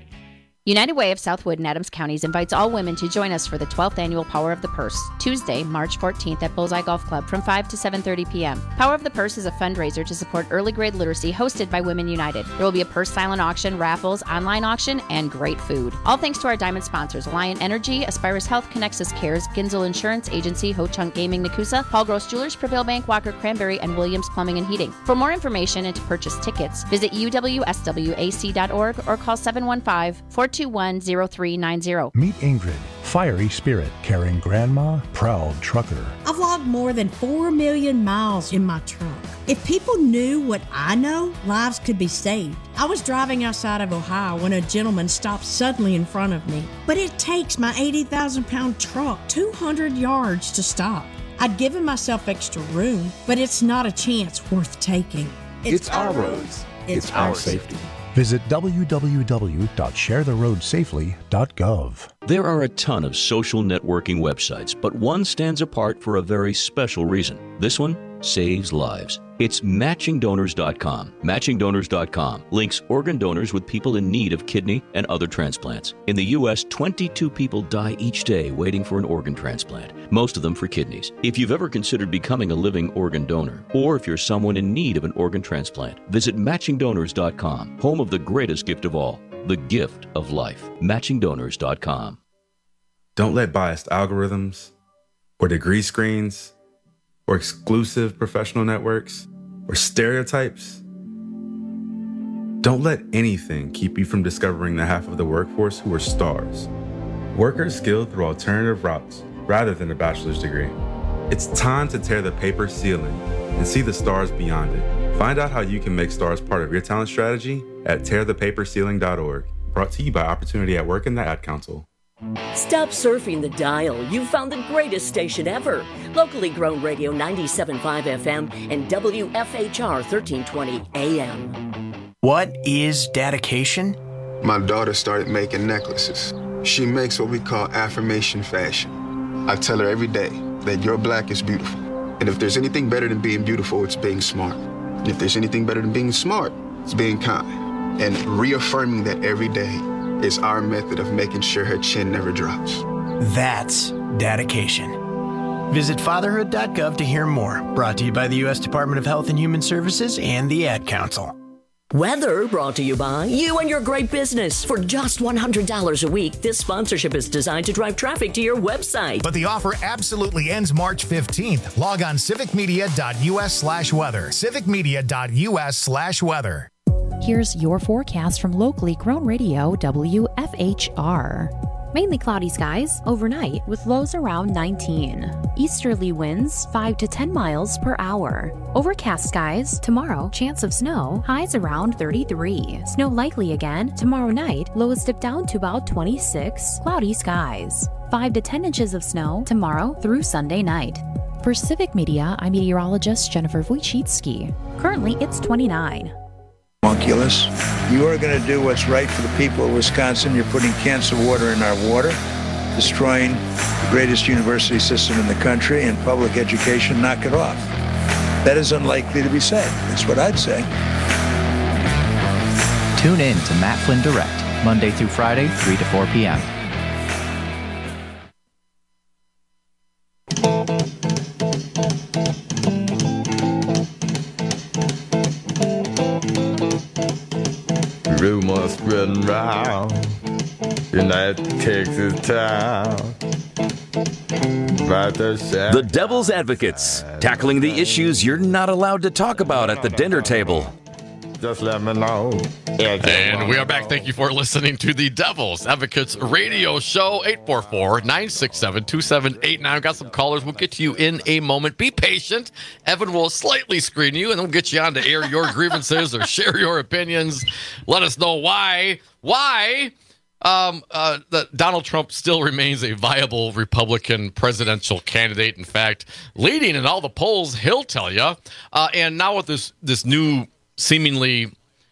Speaker 23: United Way of Southwood and Adams Counties invites all women to join us for the twelfth annual Power of the Purse, Tuesday, March fourteenth at Bullseye Golf Club from five to seven thirty p.m. Power of the Purse is a fundraiser to support early grade literacy hosted by Women United. There will be a purse silent auction, raffles, online auction, and great food. All thanks to our diamond sponsors, Alliant Energy, Aspirus Health, Connexus Cares, Ginzel Insurance Agency, Ho Chunk Gaming Nakusa, Paul Gross Jewelers, Prevail Bank, Walker Cranberry, and Williams Plumbing and Heating. For more information and to purchase tickets, visit u w s w a c dot org or call seven one five, four two one, zero three nine zero.
Speaker 3: Meet Ingrid, fiery spirit, caring grandma, proud trucker.
Speaker 9: I've logged more than four million miles in my truck. If people knew what I know, lives could be saved. I was driving outside of Ohio when a gentleman stopped suddenly in front of me. But it takes my eighty thousand pound truck two hundred yards to stop. I'd given myself extra room, but it's not a chance worth taking.
Speaker 3: It's, it's our roads. It's, it's our safety. Visit w w w dot share the road safely dot gov.
Speaker 10: There are a ton of social networking websites, but one stands apart for a very special reason. This one saves lives. It's matching donors dot com. matching donors dot com links organ donors with people in need of kidney and other transplants. In the U S, twenty-two people die each day waiting for an organ transplant, most of them for kidneys. If you've ever considered becoming a living organ donor, or if you're someone in need of an organ transplant, visit matching donors dot com, home of the greatest gift of all, the gift of life. matching donors dot com.
Speaker 11: Don't let biased algorithms or degree screens or exclusive professional networks, or stereotypes. Don't let anything keep you from discovering the half of the workforce who are stars. Workers skilled through alternative routes rather than a bachelor's degree. It's time to tear the paper ceiling and see the stars beyond it. Find out how you can make stars part of your talent strategy at tear the paper ceiling dot org. Brought to you by Opportunity at Work and the Ad Council.
Speaker 2: Stop surfing the dial. You've found the greatest station ever. Locally grown radio ninety-seven point five F M and W F H R thirteen twenty A M.
Speaker 12: What is dedication?
Speaker 13: My daughter started making necklaces. She makes what we call affirmation fashion. I tell her every day that your black is beautiful. And if there's anything better than being beautiful, it's being smart. And if there's anything better than being smart, it's being kind. And reaffirming that every day is our method of making sure her chin never drops.
Speaker 12: That's dedication. Visit fatherhood dot gov to hear more. Brought to you by the U S Department of Health and Human Services and the Ad Council.
Speaker 2: Weather brought to you by you and your great business. For just one hundred dollars a week, this sponsorship is designed to drive traffic to your website.
Speaker 20: But the offer absolutely ends March fifteenth. Log on civic media dot u s slash weather. civic media dot u s slash weather.
Speaker 23: Here's your forecast from locally grown radio W F H R. Mainly cloudy skies overnight with lows around nineteen. Easterly winds five to ten miles per hour. Overcast skies tomorrow, chance of snow, highs around thirty-three. Snow likely again tomorrow night, lows dip down to about twenty-six. Cloudy skies. five to ten inches of snow tomorrow through Sunday night. For Civic Media, I'm meteorologist Jennifer Wojcicki. Currently, it's twenty-nine.
Speaker 17: Homunculus. You are going to do what's right for the people of Wisconsin. You're putting cans of water in our water, destroying the greatest university system in the country and public education. Knock it off. That is unlikely to be said. That's what I'd say.
Speaker 27: Tune in to Matt Flynn Direct, Monday through Friday, three to four p.m.
Speaker 28: Rumors spreading round in that Texas town.
Speaker 24: The Devil's Advocates, tackling the issues you're not allowed to talk about at the dinner table.
Speaker 28: Just let me know.
Speaker 25: And we are back. Thank you for listening to the Devil's Advocates radio show. eight four four, nine six seven, two seven eight nine. Got some callers. We'll get to you in a moment. Be patient. Evan will slightly screen you, and then we'll get you on to air your grievances or share your opinions. Let us know why. Why Um, uh, the, Donald Trump still remains a viable Republican presidential candidate. In fact, leading in all the polls, he'll tell you. Uh, and now with this this new seemingly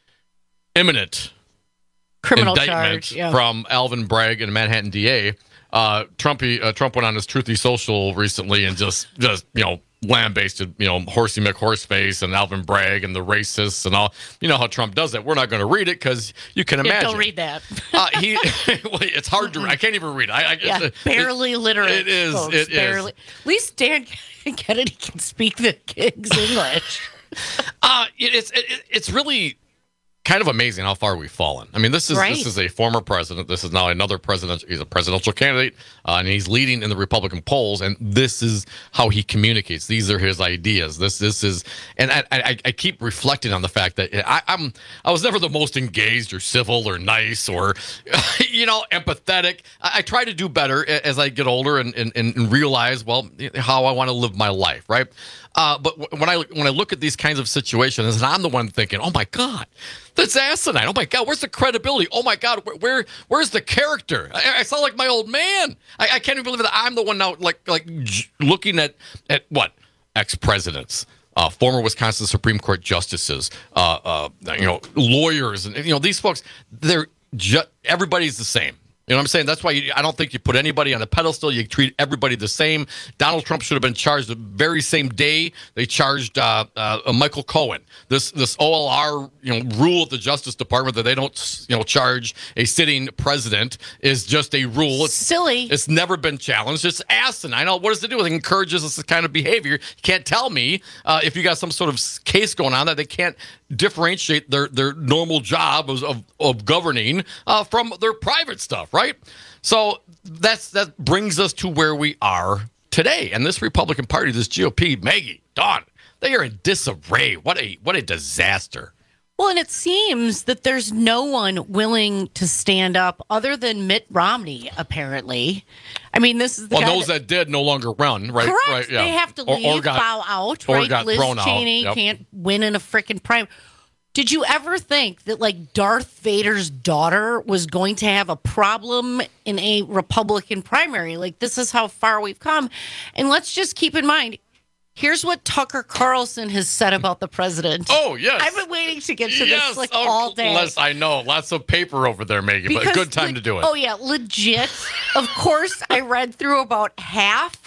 Speaker 25: imminent
Speaker 1: criminal
Speaker 25: indictment
Speaker 1: charge yeah.
Speaker 25: from Alvin Bragg and Manhattan D A, uh, Trump uh, Trump went on his Truthy Social recently and just just you know. lambasted, you know, Horsey McHorseface and Alvin Bragg and the racists and all. You know how Trump does that. We're not going to read it because you can imagine.
Speaker 1: Yeah, don't read that.
Speaker 25: uh, he, well, it's hard to. I can't even read. I, I
Speaker 1: yeah,
Speaker 25: it,
Speaker 1: barely
Speaker 25: it,
Speaker 1: literate.
Speaker 25: It is.
Speaker 1: Folks,
Speaker 25: it
Speaker 1: barely.
Speaker 25: is.
Speaker 1: At least Dan Kennedy can speak the King's English.
Speaker 25: uh, it, it's it, it's really kind of amazing how far we've fallen. I mean, this is
Speaker 1: right.
Speaker 25: this is a former president. This is now another president. He's a presidential candidate, uh, and he's leading in the Republican polls. And this is how he communicates. These are his ideas. This this is, and I I, I keep reflecting on the fact that I, I'm I was never the most engaged or civil or nice or you know empathetic. I, I try to do better as I get older and and, and realize well how I want to live my life. Right. Uh, but when I when I look at these kinds of situations, and I'm the one thinking, oh my God, that's asinine. Oh my God, where's the credibility? Oh my God, where, where where's the character? I, I sound like my old man. I, I can't even believe that I'm the one now, like like looking at at what ex-presidents, uh, former Wisconsin Supreme Court justices, uh, uh, you know, lawyers, and you know these folks. They're just everybody's the same. You know what I'm saying? That's why you, I don't think you put anybody on a pedestal. You treat everybody the same. Donald Trump should have been charged the very same day they charged uh, uh, Michael Cohen. This this O L R you know rule at the Justice Department that they don't you know charge a sitting president is just a rule. It's
Speaker 1: silly.
Speaker 25: It's never been challenged. It's asinine. I know what does it do? It encourages this kind of behavior. You can't tell me uh, if you got some sort of case going on that they can't differentiate their their normal job of of, of governing uh, from their private stuff, right? So that's that brings us to where we are today. And this Republican Party, this G O P, Maggie, Dawn, they are in disarray. What a what a disaster.
Speaker 1: Well, and it seems that there's no one willing to stand up other than Mitt Romney, apparently. I mean, this is the
Speaker 25: well,
Speaker 1: guy
Speaker 25: those that, that did no longer run, right?
Speaker 1: Correct.
Speaker 25: Right, yeah.
Speaker 1: They have to
Speaker 25: or,
Speaker 1: leave,
Speaker 25: or got,
Speaker 1: bow out,
Speaker 25: or
Speaker 1: right?
Speaker 25: Got
Speaker 1: Liz
Speaker 25: thrown
Speaker 1: Cheney
Speaker 25: out. Yep.
Speaker 1: can't win in a freaking prime. Did you ever think that, like, Darth Vader's daughter was going to have a problem in a Republican primary? Like, this is how far we've come. And let's just keep in mind, here's what Tucker Carlson has said about the president.
Speaker 25: Oh, yes.
Speaker 1: I've been waiting to get to
Speaker 25: yes.
Speaker 1: this, like,
Speaker 25: oh,
Speaker 1: all day.
Speaker 25: Les, I know. Lots of paper over there, Maggie,
Speaker 1: Because
Speaker 25: but good time
Speaker 1: le-
Speaker 25: to do it.
Speaker 1: Oh, yeah, legit. Of course, I read through about half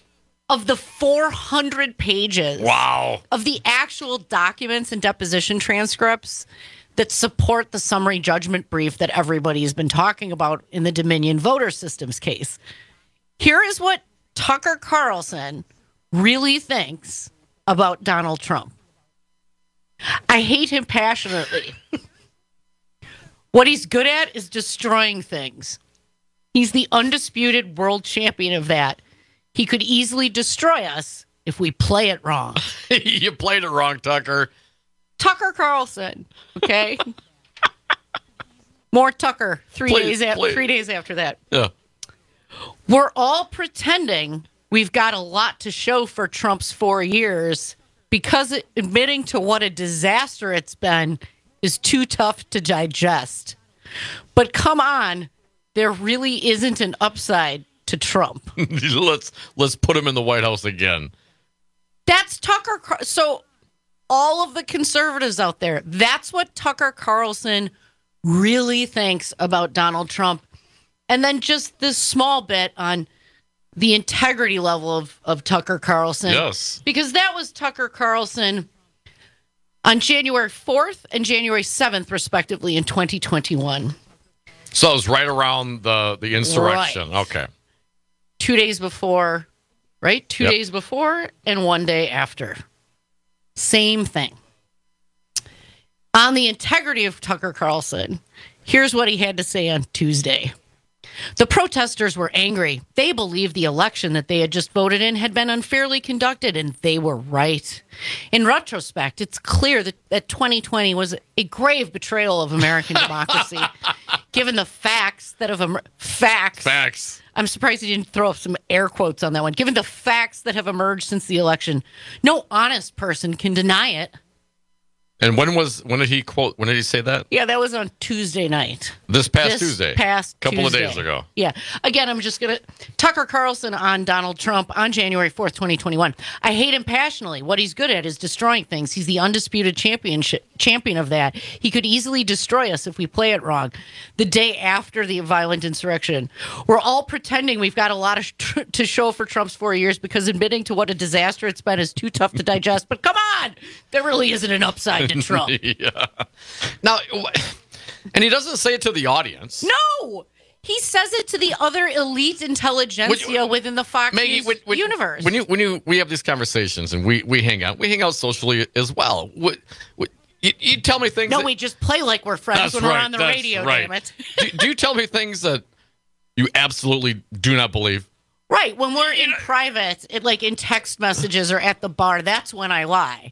Speaker 1: of the four hundred pages
Speaker 25: wow.
Speaker 1: of the actual documents and deposition transcripts that support the summary judgment brief that everybody has been talking about in the Dominion voter systems case. Here is what Tucker Carlson really thinks about Donald Trump. I hate him passionately. What he's good at is destroying things. He's the undisputed world champion of that. He could easily destroy us if we play it wrong.
Speaker 25: You played it wrong, Tucker.
Speaker 1: Tucker Carlson, okay? More Tucker three
Speaker 25: Please,
Speaker 1: days after
Speaker 25: please.
Speaker 1: three days after that.
Speaker 25: Yeah.
Speaker 1: We're all pretending we've got a lot to show for Trump's four years because it, admitting to what a disaster it's been is too tough to digest. But come on, there really isn't an upside to Trump.
Speaker 25: let's let's put him in the White House again.
Speaker 1: That's Tucker. Car- so all of the conservatives out there, that's what Tucker Carlson really thinks about Donald Trump. And then just this small bit on the integrity level of, of Tucker Carlson.
Speaker 25: Yes.
Speaker 1: Because that was Tucker Carlson on January fourth and January seventh, respectively, in twenty twenty-one.
Speaker 25: So it was right around the, the insurrection.
Speaker 1: Right.
Speaker 25: Okay.
Speaker 1: Two days before, right? Two
Speaker 25: Yep.
Speaker 1: days before and one day after. Same thing. On the integrity of Tucker Carlson, here's what he had to say on Tuesday. The protesters were angry. They believed the election that they had just voted in had been unfairly conducted, and they were right. In retrospect, it's clear that, that twenty twenty was a grave betrayal of American democracy, given the facts that have emer- facts.
Speaker 25: Facts.
Speaker 1: I'm surprised he didn't throw up some air quotes on that one. Given the facts that have emerged since the election, no honest person can deny it.
Speaker 25: And when was when did he quote? When did he say that?
Speaker 1: Yeah, that was on Tuesday night.
Speaker 25: This past
Speaker 1: This
Speaker 25: Tuesday.
Speaker 1: past
Speaker 25: couple
Speaker 1: Tuesday.
Speaker 25: of days ago.
Speaker 1: Yeah. Again, I'm just going to... Tucker Carlson on Donald Trump on January fourth, twenty twenty-one. I hate him passionately. What he's good at is destroying things. He's the undisputed championship, champion of that. He could easily destroy us if we play it wrong. The day after the violent insurrection. We're all pretending we've got a lot of tr- to show for Trump's four years because admitting to what a disaster it's been is too tough to digest. But come on! There really isn't an upside to Trump.
Speaker 25: Yeah. Now, and he doesn't say it to the audience.
Speaker 1: No! He says it to the other elite intelligentsia
Speaker 25: When-
Speaker 1: within the Fox
Speaker 25: Maggie,
Speaker 1: News
Speaker 25: when, when,
Speaker 1: universe.
Speaker 25: When you when you we have these conversations and we, we hang out, we hang out socially as well. What, what, you, you tell me things.
Speaker 1: no,
Speaker 25: that,
Speaker 1: we just play like we're friends
Speaker 25: That's
Speaker 1: when
Speaker 25: right,
Speaker 1: we're on the
Speaker 25: that's
Speaker 1: radio,
Speaker 25: right.
Speaker 1: damn it.
Speaker 25: do, do you tell me things that you absolutely do not believe?
Speaker 1: Right, when we're in private, it, like in text messages or at the bar, that's when I lie.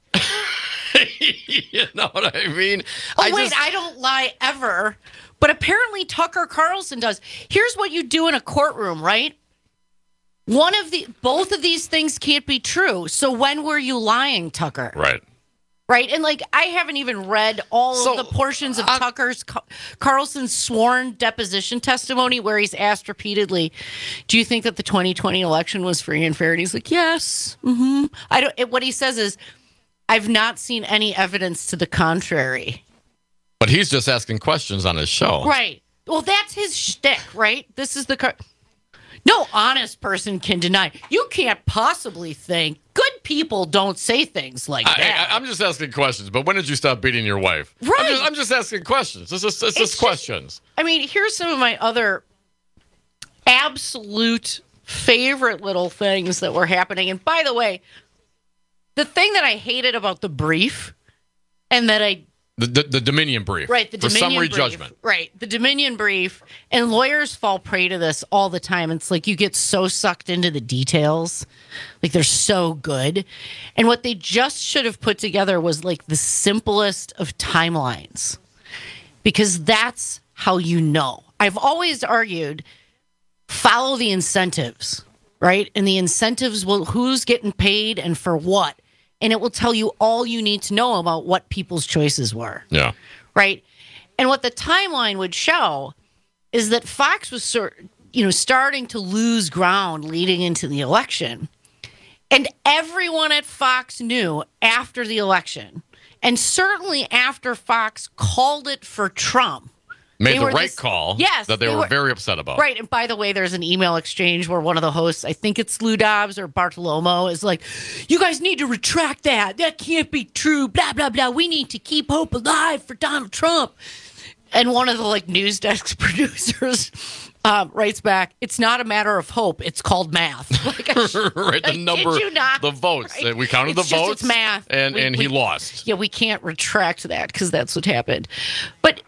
Speaker 25: You know what I mean?
Speaker 1: Oh,
Speaker 25: I
Speaker 1: wait,
Speaker 25: just-
Speaker 1: I don't lie ever. But apparently Tucker Carlson does. Here's what you do in a courtroom, right? One of the, both of these things can't be true. So when were you lying, Tucker?
Speaker 25: Right.
Speaker 1: Right. And like, I haven't even read all
Speaker 25: So,
Speaker 1: of the portions of Tucker's Carlson's sworn deposition testimony where he's asked repeatedly, do you think that the twenty twenty election was free and fair? And he's like, yes. Mm-hmm. I don't, it, what he says is, I've not seen any evidence to the contrary.
Speaker 25: But he's just asking questions on his show.
Speaker 1: Right. Well, that's his shtick, right? This is the... Car- no honest person can deny. You can't possibly think good people don't say things like
Speaker 25: I,
Speaker 1: that.
Speaker 25: I, I'm just asking questions. But when did you stop beating your wife?
Speaker 1: Right.
Speaker 25: I'm just, I'm just asking questions. It's just, it's
Speaker 1: It's
Speaker 25: just
Speaker 1: just-
Speaker 25: questions.
Speaker 1: I mean, here's some of my other absolute favorite little things that were happening. And by the way, the thing that I hated about the brief and that I
Speaker 25: The, the, the Dominion brief.
Speaker 1: Right, the
Speaker 25: for
Speaker 1: Dominion
Speaker 25: summary
Speaker 1: brief.
Speaker 25: judgment.
Speaker 1: Right, the Dominion brief. And lawyers fall prey to this all the time. It's like you get so sucked into the details. Like they're so good. And what they just should have put together was like the simplest of timelines. Because that's how you know. I've always argued follow the incentives, right? And the incentives will who's getting paid and for what. And it will tell you all you need to know about what people's choices were.
Speaker 25: Yeah.
Speaker 1: Right. And what the timeline would show is that Fox was sort, you know, starting to lose ground leading into the election. And everyone at Fox knew after the election, and certainly after Fox called it for Trump.
Speaker 25: Made
Speaker 1: they
Speaker 25: the
Speaker 1: were
Speaker 25: right
Speaker 1: this-
Speaker 25: call
Speaker 1: yes,
Speaker 25: that they,
Speaker 1: they
Speaker 25: were,
Speaker 1: were-
Speaker 25: very upset about.
Speaker 1: Right. And by the way, there's an email exchange where one of the hosts, I think it's Lou Dobbs or Bartolomo, is like, you guys need to retract that. That can't be true. Blah, blah, blah. We need to keep hope alive for Donald Trump. And one of the like news desk producers um, writes back, it's not a matter of hope. It's called math. Like, I,
Speaker 25: right, the
Speaker 1: I
Speaker 25: number,
Speaker 1: kid you not.
Speaker 25: the votes.
Speaker 1: Right?
Speaker 25: We counted
Speaker 1: It's
Speaker 25: the
Speaker 1: just-
Speaker 25: votes.
Speaker 1: It's math.
Speaker 25: And,
Speaker 1: We-
Speaker 25: and
Speaker 1: we-
Speaker 25: he lost.
Speaker 1: Yeah, we can't retract that because that's what happened. But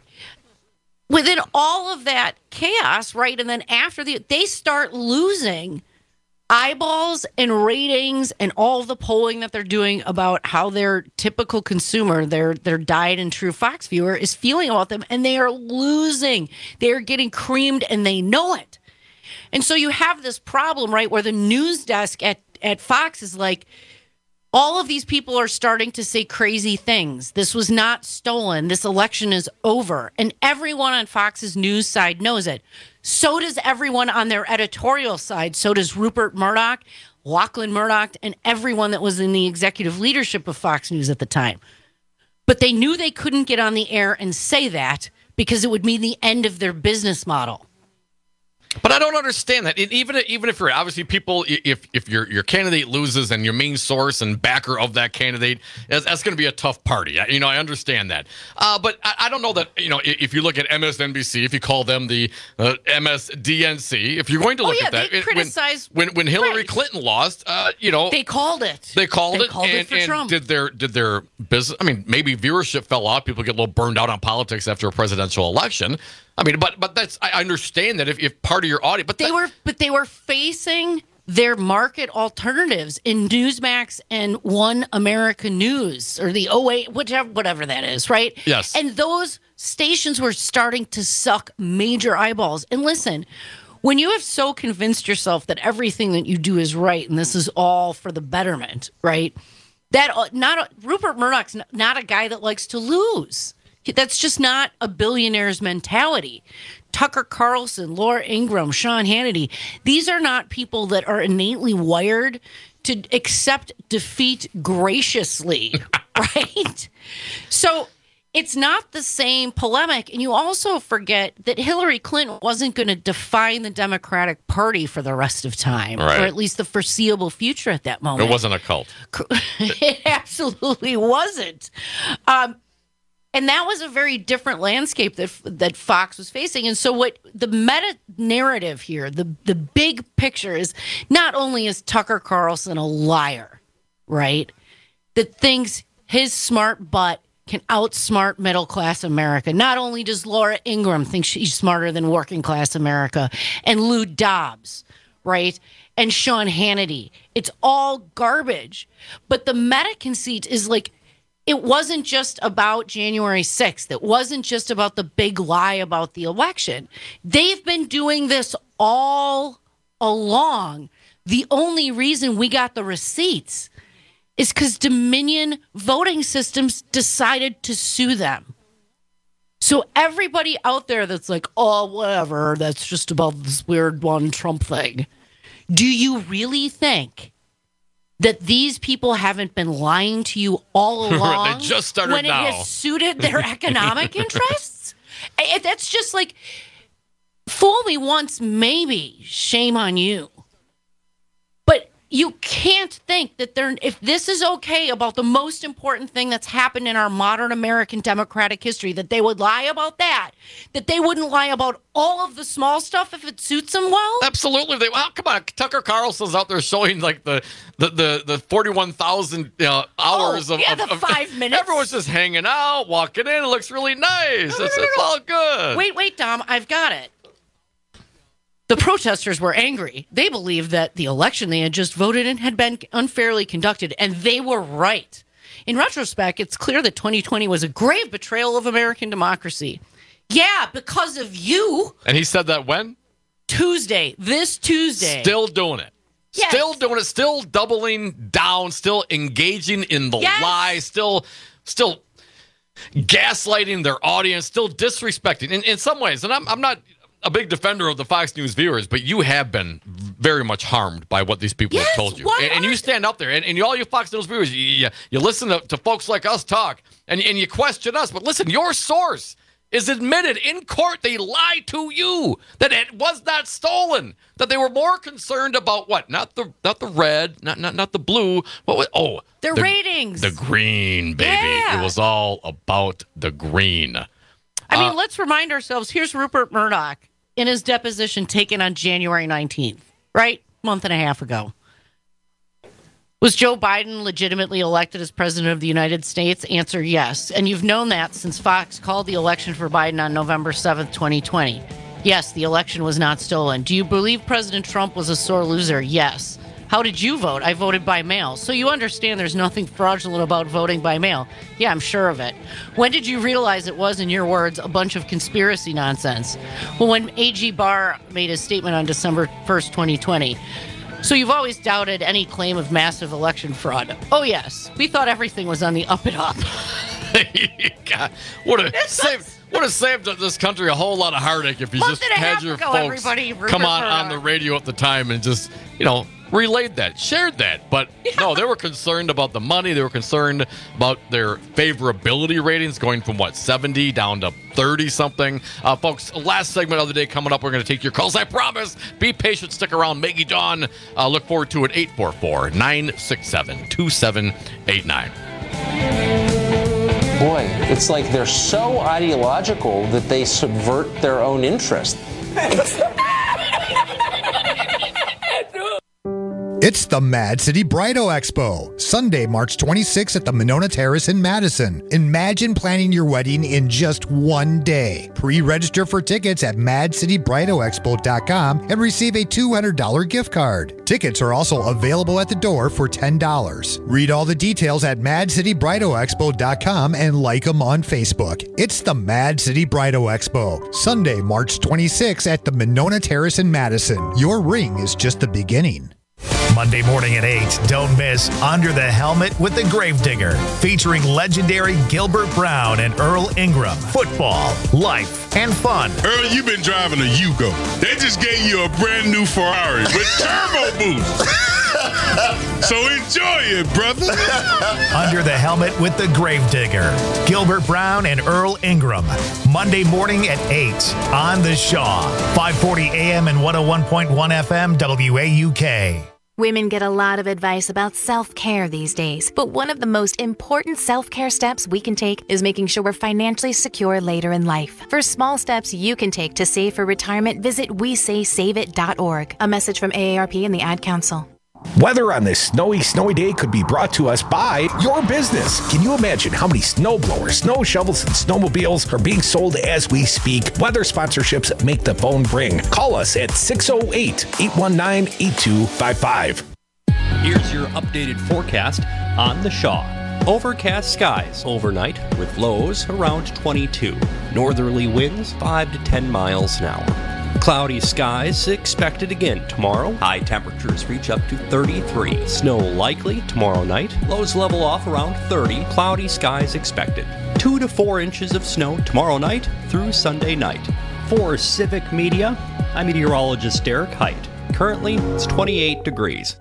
Speaker 1: within all of that chaos, right, and then after the, they start losing eyeballs and ratings and all the polling that they're doing about how their typical consumer, their their died and true Fox viewer, is feeling about them, and they are losing. They are getting creamed, and they know it. And so you have this problem, right, where the news desk at, at Fox is like, all of these people are starting to say crazy things. This was not stolen. This election is over. And everyone on Fox's news side knows it. So does everyone on their editorial side. So does Rupert Murdoch, Lachlan Murdoch, and everyone that was in the executive leadership of Fox News at the time. But they knew they couldn't get on the air and say that because it would mean the end of their business model.
Speaker 25: But I don't understand that. And even even if you're obviously people, if if your your candidate loses and your main source and backer of that candidate, that's, that's going to be a tough party. You know, I understand that. Uh, but I, I don't know that, you know, if you look at M S N B C, if you call them the uh, M S D N C, if you're going to
Speaker 1: Oh,
Speaker 25: look
Speaker 1: yeah,
Speaker 25: at that,
Speaker 1: they
Speaker 25: it-
Speaker 1: criticize-
Speaker 25: when when, when Hillary
Speaker 1: right.
Speaker 25: Clinton lost, uh, you know,
Speaker 1: They called it.
Speaker 25: They called
Speaker 1: They
Speaker 25: it,
Speaker 1: called it
Speaker 25: and,
Speaker 1: for
Speaker 25: and
Speaker 1: Trump.
Speaker 25: did their did their business? I mean, maybe viewership fell off. People get a little burned out on politics after a presidential election. I mean, but but that's I understand that if, if part of your audience, but
Speaker 1: They
Speaker 25: that-
Speaker 1: were, but they were facing their market alternatives in Newsmax and One America News or the O eight, whichever, whatever that is, right?
Speaker 25: Yes.
Speaker 1: And those stations were starting to suck major eyeballs. And listen, when you have so convinced yourself that everything that you do is right and this is all for the betterment, right? That uh, not a, Rupert Murdoch's not, not a guy that likes to lose. That's just not a billionaire's mentality. Tucker Carlson, Laura Ingraham, Sean Hannity, these are not people that are innately wired to accept defeat graciously, right? So it's not the same polemic. And you also forget that Hillary Clinton wasn't going to define the Democratic Party for the rest of time,
Speaker 25: right.
Speaker 1: or at least the foreseeable future at that moment.
Speaker 25: It wasn't a cult.
Speaker 1: It absolutely wasn't. Um, and that was a very different landscape that that Fox was facing. And so what the meta narrative here, the, the big picture is not only is Tucker Carlson a liar, right, that thinks his smart butt can outsmart middle-class America. Not only does Laura Ingraham think she's smarter than working-class America, and Lou Dobbs, right, and Sean Hannity. It's all garbage. But the meta conceit is like, it wasn't just about January sixth. It wasn't just about the big lie about the election. They've been doing this all along. The only reason we got the receipts is because Dominion Voting Systems decided to sue them. So everybody out there that's like, oh, whatever, that's just about this weird one Trump thing. Do you really think that these people haven't been lying to you all along?
Speaker 25: They just started
Speaker 1: when
Speaker 25: now.
Speaker 1: it has suited their economic interests? It, that's just like, fool me once, maybe, shame on you. But you can't think that they're, if this is okay about the most important thing that's happened in our modern American democratic history, that they would lie about that, that they wouldn't lie about all of the small stuff if it suits them well?
Speaker 25: Absolutely. They, well, come on. Tucker Carlson's out there showing like the the the, the forty-one thousand uh, hours
Speaker 1: oh,
Speaker 25: of,
Speaker 1: yeah,
Speaker 25: of,
Speaker 1: the
Speaker 25: of
Speaker 1: five minutes.
Speaker 25: Everyone's just hanging out, walking in. It looks really nice.
Speaker 1: No, no,
Speaker 25: it's,
Speaker 1: no, no,
Speaker 25: it's
Speaker 1: no.
Speaker 25: all good.
Speaker 1: Wait, wait, Dom. I've got it. The protesters were angry. They believed that the election they had just voted in had been unfairly conducted, and they were right. In retrospect, it's clear that twenty twenty was a grave betrayal of American democracy. Yeah, because of you.
Speaker 25: And he said that when?
Speaker 1: Tuesday, this Tuesday.
Speaker 25: Still doing it.
Speaker 1: Yes.
Speaker 25: Still doing it. Still doubling down. Still engaging in the
Speaker 1: Yes.
Speaker 25: lie. Still, still gaslighting their audience. Still disrespecting. In, in some ways, and I'm, I'm not a big defender of the Fox News viewers, but you have been very much harmed by what these people
Speaker 1: Yes,
Speaker 25: have told you.
Speaker 1: why
Speaker 25: And, and you stand up there, and, and you, all you Fox News viewers, you, you, you listen to, to folks like us talk, and, and you question us. But listen, your source is admitted in court they lied to you, that it was not stolen, that they were more concerned about what? Not the not the red, not not, not the blue. What was, oh,
Speaker 1: Their
Speaker 25: the,
Speaker 1: ratings.
Speaker 25: The green, baby.
Speaker 1: Yeah.
Speaker 25: It was all about the green.
Speaker 1: I mean,
Speaker 25: Uh,
Speaker 1: let's remind ourselves, here's Rupert Murdoch in his deposition taken on January nineteenth, right? Month and a half ago. Was Joe Biden legitimately elected as president of the United States? Answer, yes. And you've known that since Fox called the election for Biden on November seventh, twenty twenty. Yes, the election was not stolen. Do you believe President Trump was a sore loser? Yes. How did you vote? I voted by mail. So you understand there's nothing fraudulent about voting by mail. Yeah, I'm sure of it. When did you realize it was, in your words, a bunch of conspiracy nonsense? Well, when A G Barr made his statement on December first, twenty twenty. So you've always doubted any claim of massive election fraud. Oh, yes. We thought everything was on the up and up.
Speaker 25: God, would have saved, would have saved this country a whole lot of heartache if you
Speaker 1: Month
Speaker 25: just
Speaker 1: and a
Speaker 25: had
Speaker 1: half
Speaker 25: your
Speaker 1: ago,
Speaker 25: folks
Speaker 1: everybody, Rupert
Speaker 25: come on
Speaker 1: Murdoch.
Speaker 25: on the radio at the time and just, you know, relayed that, shared that. But no, they were concerned about the money. They were concerned about their favorability ratings going from, what, seventy down to thirty-something. Uh, folks, last segment of the day coming up. We're going to take your calls. I promise. Be patient. Stick around. Maggie Dawn. Uh, look forward to it. eight four four, nine six seven, two seven eight nine.
Speaker 4: Boy, it's like they're so ideological that they subvert their own interest.
Speaker 20: It's the Mad City Bridal Expo, Sunday, March twenty-sixth at the Monona Terrace in Madison. Imagine planning your wedding in just one day. Pre-register for tickets at mad city bridal expo dot com and receive a two hundred dollars gift card. Tickets are also available at the door for ten dollars. Read all the details at mad city bridal expo dot com and like them on Facebook. It's the Mad City Bridal Expo, Sunday, March twenty-sixth at the Monona Terrace in Madison. Your ring is just the beginning.
Speaker 7: Monday morning at eight, don't miss Under the Helmet with the Gravedigger, featuring legendary Gilbert Brown and Earl Ingram. Football, life, and fun.
Speaker 8: Earl, you've been driving a Yugo. They just gave you a brand new Ferrari with turbo boost. So enjoy it, brother.
Speaker 7: Under the Helmet with the Gravedigger, Gilbert Brown and Earl Ingram. Monday morning at eight on The Shaw. five forty a.m. and one oh one point one F M W A U K.
Speaker 14: Women get a lot of advice about self-care these days, but one of the most important self-care steps we can take is making sure we're financially secure later in life. For small steps you can take to save for retirement, visit we say save it dot org. A message from A A R P and the Ad Council.
Speaker 5: Weather on this snowy, snowy day could be brought to us by your business. Can you imagine how many snow blowers, snow shovels, and snowmobiles are being sold as we speak? Weather sponsorships make the phone ring. Call us at six oh eight, eight one nine, eight two five five.
Speaker 26: Here's your updated forecast on The Shaw. Overcast skies overnight with lows around twenty-two. Northerly winds five to ten miles an hour. Cloudy skies expected again tomorrow. High temperatures reach up to thirty-three. Snow likely tomorrow night. Lows level off around thirty. Cloudy skies expected. Two to four inches of snow tomorrow night through Sunday night. For Civic Media, I'm meteorologist Derek Height. Currently, it's twenty-eight degrees.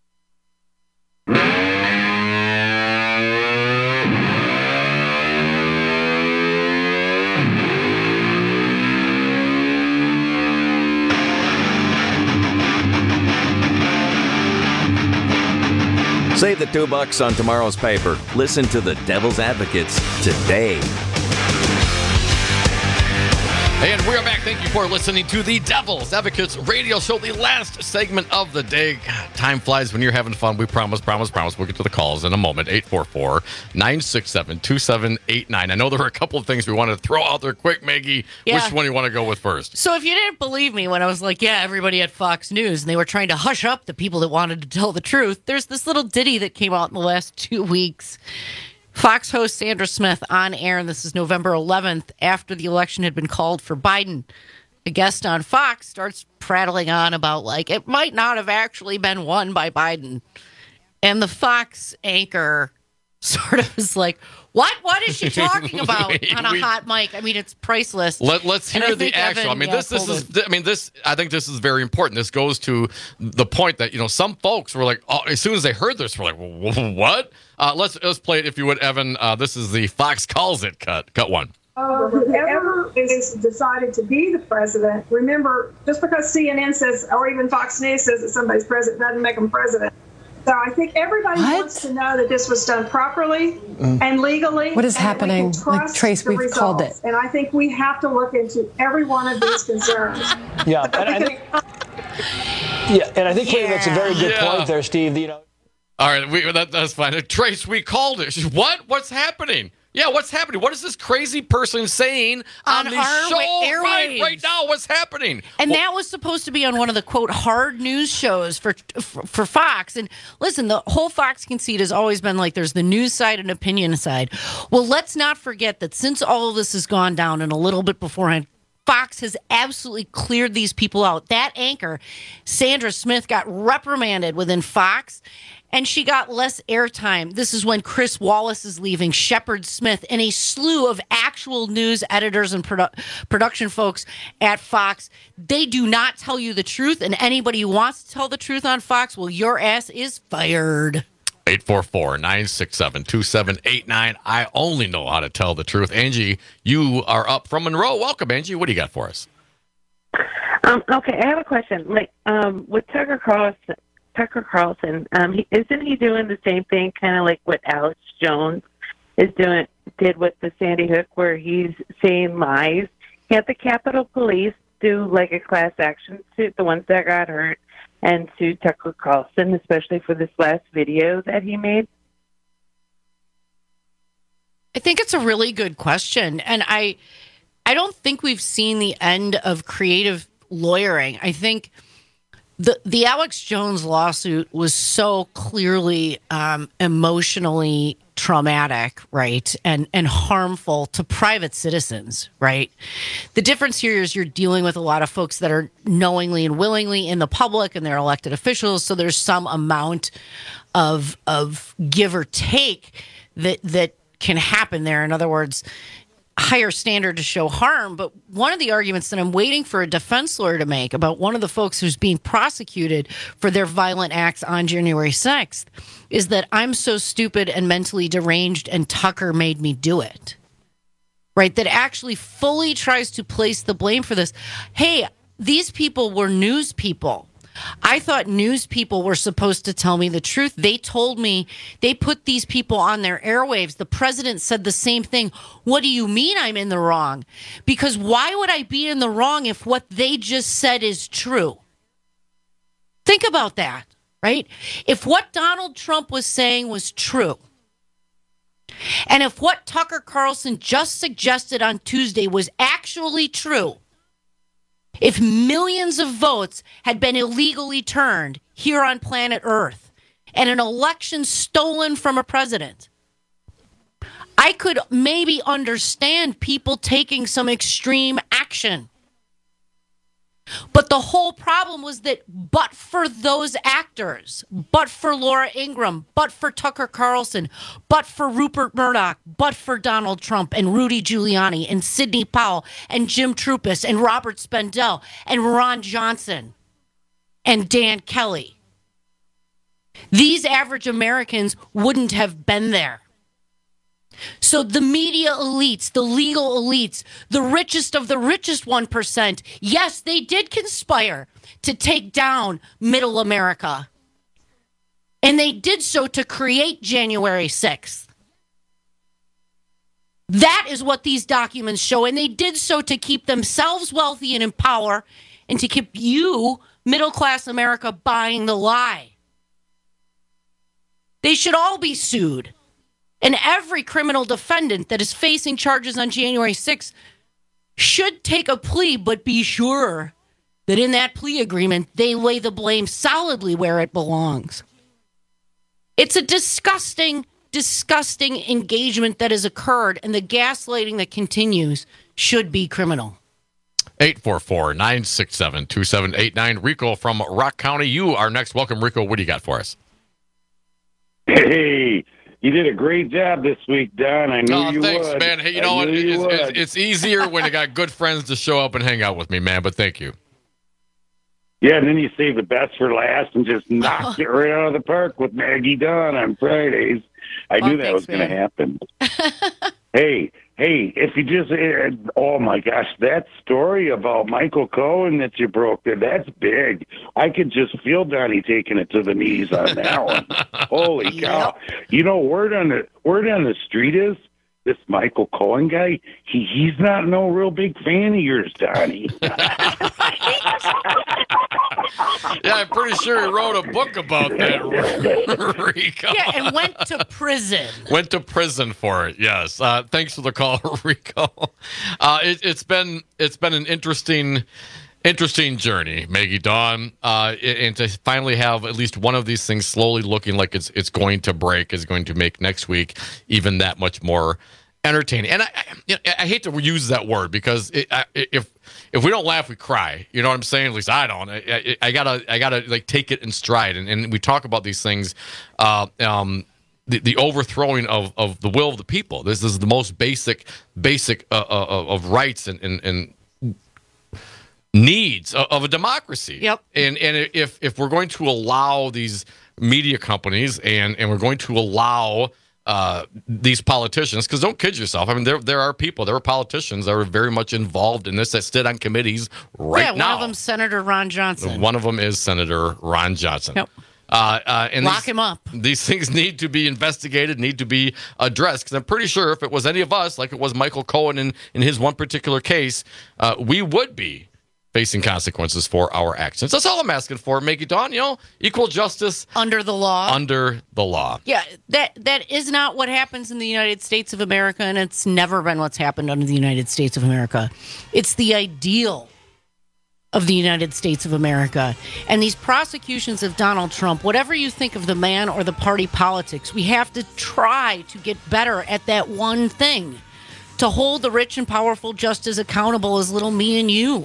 Speaker 10: Save the two bucks on tomorrow's paper. Listen to the Devil's Advocates today.
Speaker 25: And we are back. Thank you for listening to the Devil's Advocates radio show, the last segment of the day. God, time flies when you're having fun. We promise, promise, promise. We'll get to the calls in a moment. eight four four, nine six seven, two seven eight nine. I know there were a couple of things we wanted to throw out there quick, Maggie.
Speaker 1: Yeah.
Speaker 25: Which one do you want to go with first?
Speaker 1: So if you didn't believe me when I was like, yeah, everybody at Fox News, and they were trying to hush up the people that wanted to tell the truth, there's this little ditty that came out in the last two weeks. Fox host Sandra Smith on air, and this is November eleventh, after the election had been called for Biden. A guest on Fox starts prattling on about, like, it might not have actually been won by Biden. And the Fox anchor sort of is like, what? What is she talking about on a
Speaker 25: we,
Speaker 1: hot mic? I mean, it's priceless.
Speaker 25: Let, let's hear the actual.
Speaker 1: Evan,
Speaker 25: I mean,
Speaker 1: yeah,
Speaker 25: this, this is.
Speaker 1: it.
Speaker 25: I mean, this. I think this is very important. This goes to the point that, you know, some folks were like, oh, as soon as they heard this, were like, what? Uh, let's let's play it if you would, Evan. Uh, this is the Fox Calls It cut. Cut one.
Speaker 15: Uh, whoever is decided to be the president, remember, just because C N N says, or even Fox News says that somebody's president, doesn't make them president. So I think everybody what? wants to know that this was done properly mm. and legally.
Speaker 16: What is happening? Like, Trace, we've
Speaker 15: results.
Speaker 16: called it.
Speaker 15: And I think we have to look into every one of these concerns.
Speaker 18: Yeah, and I think, yeah, and I think Katie yeah. makes a very good yeah. point there, Steve. You know.
Speaker 25: All right, we, that, that's fine. Trace, we called it. She's, what? What's happening? Yeah, what's happening? What is this crazy person saying on, on the show
Speaker 1: airwaves.
Speaker 25: right, right now? What's happening?
Speaker 1: And
Speaker 25: well,
Speaker 1: that was supposed to be on one of the, quote, hard news shows for, for for Fox. And listen, the whole Fox conceit has always been like there's the news side and opinion side. Well, let's not forget that since all of this has gone down and a little bit beforehand, Fox has absolutely cleared these people out. That anchor, Sandra Smith, got reprimanded within Fox, and she got less airtime. This is when Chris Wallace is leaving, Shepard Smith, and a slew of actual news editors and produ- production folks at Fox. They do not tell you the truth, and anybody who wants to tell the truth on Fox, well, your ass is fired.
Speaker 25: eight four four, nine six seven, two seven eight nine. I only know how to tell the truth. Angie, you are up from Monroe. Welcome, Angie. What do you got for us?
Speaker 21: Um, okay, I have a question. Like um, with Tucker Carlson, Tucker Carlson, um, he, isn't he doing the same thing, kind of like what Alex Jones is doing, did with the Sandy Hook, where he's saying lies? Can't the Capitol Police do like a class action suit, the ones that got hurt, and sue Tucker Carlson, especially for this last video that he made?
Speaker 1: I think it's a really good question, and I, I don't think we've seen the end of creative lawyering. I think the the Alex Jones lawsuit was so clearly um, emotionally traumatic, right, and and harmful to private citizens, right? The difference here is you're dealing with a lot of folks that are knowingly and willingly in the public, and they're elected officials, so there's some amount of of give or take that that can happen there. In other words, higher standard to show harm. But one of the arguments that I'm waiting for a defense lawyer to make about one of the folks who's being prosecuted for their violent acts on January sixth is that I'm so stupid and mentally deranged and Tucker made me do it. Right? That actually fully tries to place the blame for this. Hey, these people were news people. I thought news people were supposed to tell me the truth. They told me, they put these people on their airwaves. The president said the same thing. What do you mean I'm in the wrong? Because why would I be in the wrong if what they just said is true? Think about that, right? If what Donald Trump was saying was true, and if what Tucker Carlson just suggested on Tuesday was actually true, if millions of votes had been illegally turned here on planet Earth and an election stolen from a president, I could maybe understand people taking some extreme action. But the whole problem was that but for those actors, but for Laura Ingraham, but for Tucker Carlson, but for Rupert Murdoch, but for Donald Trump and Rudy Giuliani and Sidney Powell and Jim Trupis and Robert Spendell and Ron Johnson and Dan Kelly, these average Americans wouldn't have been there. So the media elites, the legal elites, the richest of the richest one percent, yes, they did conspire to take down middle America. And they did so to create January sixth. That is what these documents show. And they did so to keep themselves wealthy and in power and to keep you, middle-class America, buying the lie. They should all be sued. And every criminal defendant that is facing charges on January sixth should take a plea, but be sure that in that plea agreement, they lay the blame solidly where it belongs. It's a disgusting, disgusting engagement that has occurred, and the gaslighting that continues should be criminal.
Speaker 25: eight four four, nine six seven, two seven eight nine. Rico from Rock County, you are next. Welcome, Rico. What do you got for us?
Speaker 3: Hey. You did a great job this week, Don. I knew
Speaker 25: oh,
Speaker 3: you
Speaker 25: thanks,
Speaker 3: would.
Speaker 25: man. Hey, you know what? It's, it's, it's easier when you got good friends to show up and hang out with me, man. But thank you.
Speaker 3: Yeah, and then you save the best for last and just knocked it right out of the park with Maggie Dawn on Fridays. I
Speaker 1: oh,
Speaker 3: knew that
Speaker 1: thanks,
Speaker 3: was going to happen. hey, hey, if you just, oh my gosh, that story about Michael Cohen that you broke there, that's big. I could just feel Donnie taking it to the knees on that one. Holy cow. Yep. You know, word on the word on the street is this Michael Cohen guy, he, he's not no real big fan of yours, Donnie.
Speaker 25: Yeah, I'm pretty sure he wrote a book about that, Rico.
Speaker 1: Yeah, and went to prison.
Speaker 25: Went to prison for it. Yes. Uh, thanks for the call, Rico. Uh, it, it's been it's been an interesting, interesting journey, Maggie Dawn, uh, and to finally have at least one of these things slowly looking like it's it's going to break is going to make next week even that much more entertaining. And I, I, I hate to use that word because it, I, if if we don't laugh, we cry. You know what I'm saying? At least I don't. I, I, I gotta I gotta like take it in stride. And, and we talk about these things, uh, um, the, the overthrowing of, of the will of the people. This is the most basic basic uh, uh, of rights and and. and needs of a democracy.
Speaker 1: Yep.
Speaker 25: And and if if we're going to allow these media companies and and we're going to allow uh, these politicians, because don't kid yourself. I mean, there there are people, there are politicians that are very much involved in this that sit on committees right
Speaker 1: yeah,
Speaker 25: now.
Speaker 1: one of them, Senator Ron Johnson.
Speaker 25: One of them is Senator Ron Johnson.
Speaker 1: Yep.
Speaker 25: Uh, uh, and
Speaker 1: Lock
Speaker 25: these,
Speaker 1: him up.
Speaker 25: These things need to be investigated, need to be addressed. Because I'm pretty sure if it was any of us, like it was Michael Cohen in, in his one particular case, uh, we would be facing consequences for our actions. That's all I'm asking for, Maggie Dawn. You know, equal justice
Speaker 1: under the law.
Speaker 25: Under the law.
Speaker 1: Yeah, that that is not what happens in the United States of America, and it's never been what's happened under the United States of America. It's the ideal of the United States of America. And these prosecutions of Donald Trump, whatever you think of the man or the party politics, we have to try to get better at that one thing, to hold the rich and powerful just as accountable as little me and you.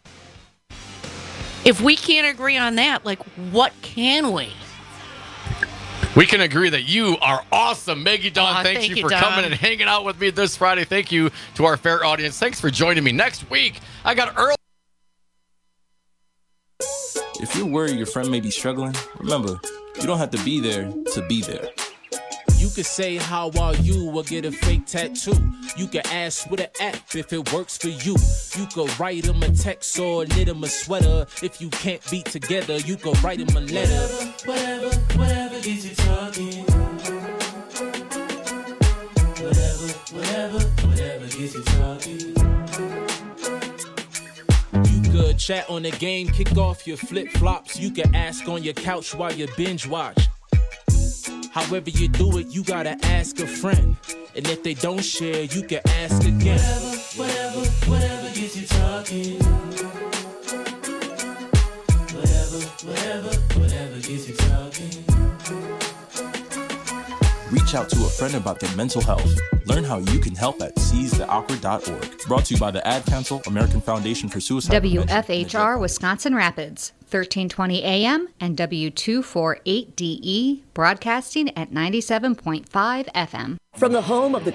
Speaker 1: If we can't agree on that, like, what can we?
Speaker 25: We can agree that you are awesome. Maggie Dawn,
Speaker 1: Aw,
Speaker 25: thanks
Speaker 1: thank
Speaker 25: you
Speaker 1: you,
Speaker 25: for
Speaker 1: Don.
Speaker 25: coming and hanging out with me this Friday. Thank you to our fair audience. Thanks for joining me. Next week, I got Earl.
Speaker 2: If you're worried your friend may be struggling, remember, you don't have to be there to be there.
Speaker 6: You could say, how are you, or get a fake tattoo. You can ask with an app if it works for you. You could write them a text or knit them a sweater. If you can't be together, you could write them a letter. Whatever, whatever, whatever gets you talking. Whatever, whatever, whatever gets you talking. You could chat on the game, kick off your flip-flops. You can ask on your couch while you binge watch. However you do it, you gotta ask a friend. And if they don't share, you can ask again. Whatever, whatever, whatever gets you talking. Whatever, whatever, whatever gets you talking.
Speaker 2: Reach out to a friend about their mental health. Learn how you can help at seize the awkward dot org. Brought to you by the Ad Council, American Foundation for Suicide
Speaker 9: W F H R Wisconsin Rapids, thirteen twenty A M and W two forty-eight D E, broadcasting at ninety-seven point five F M.
Speaker 11: From the home of the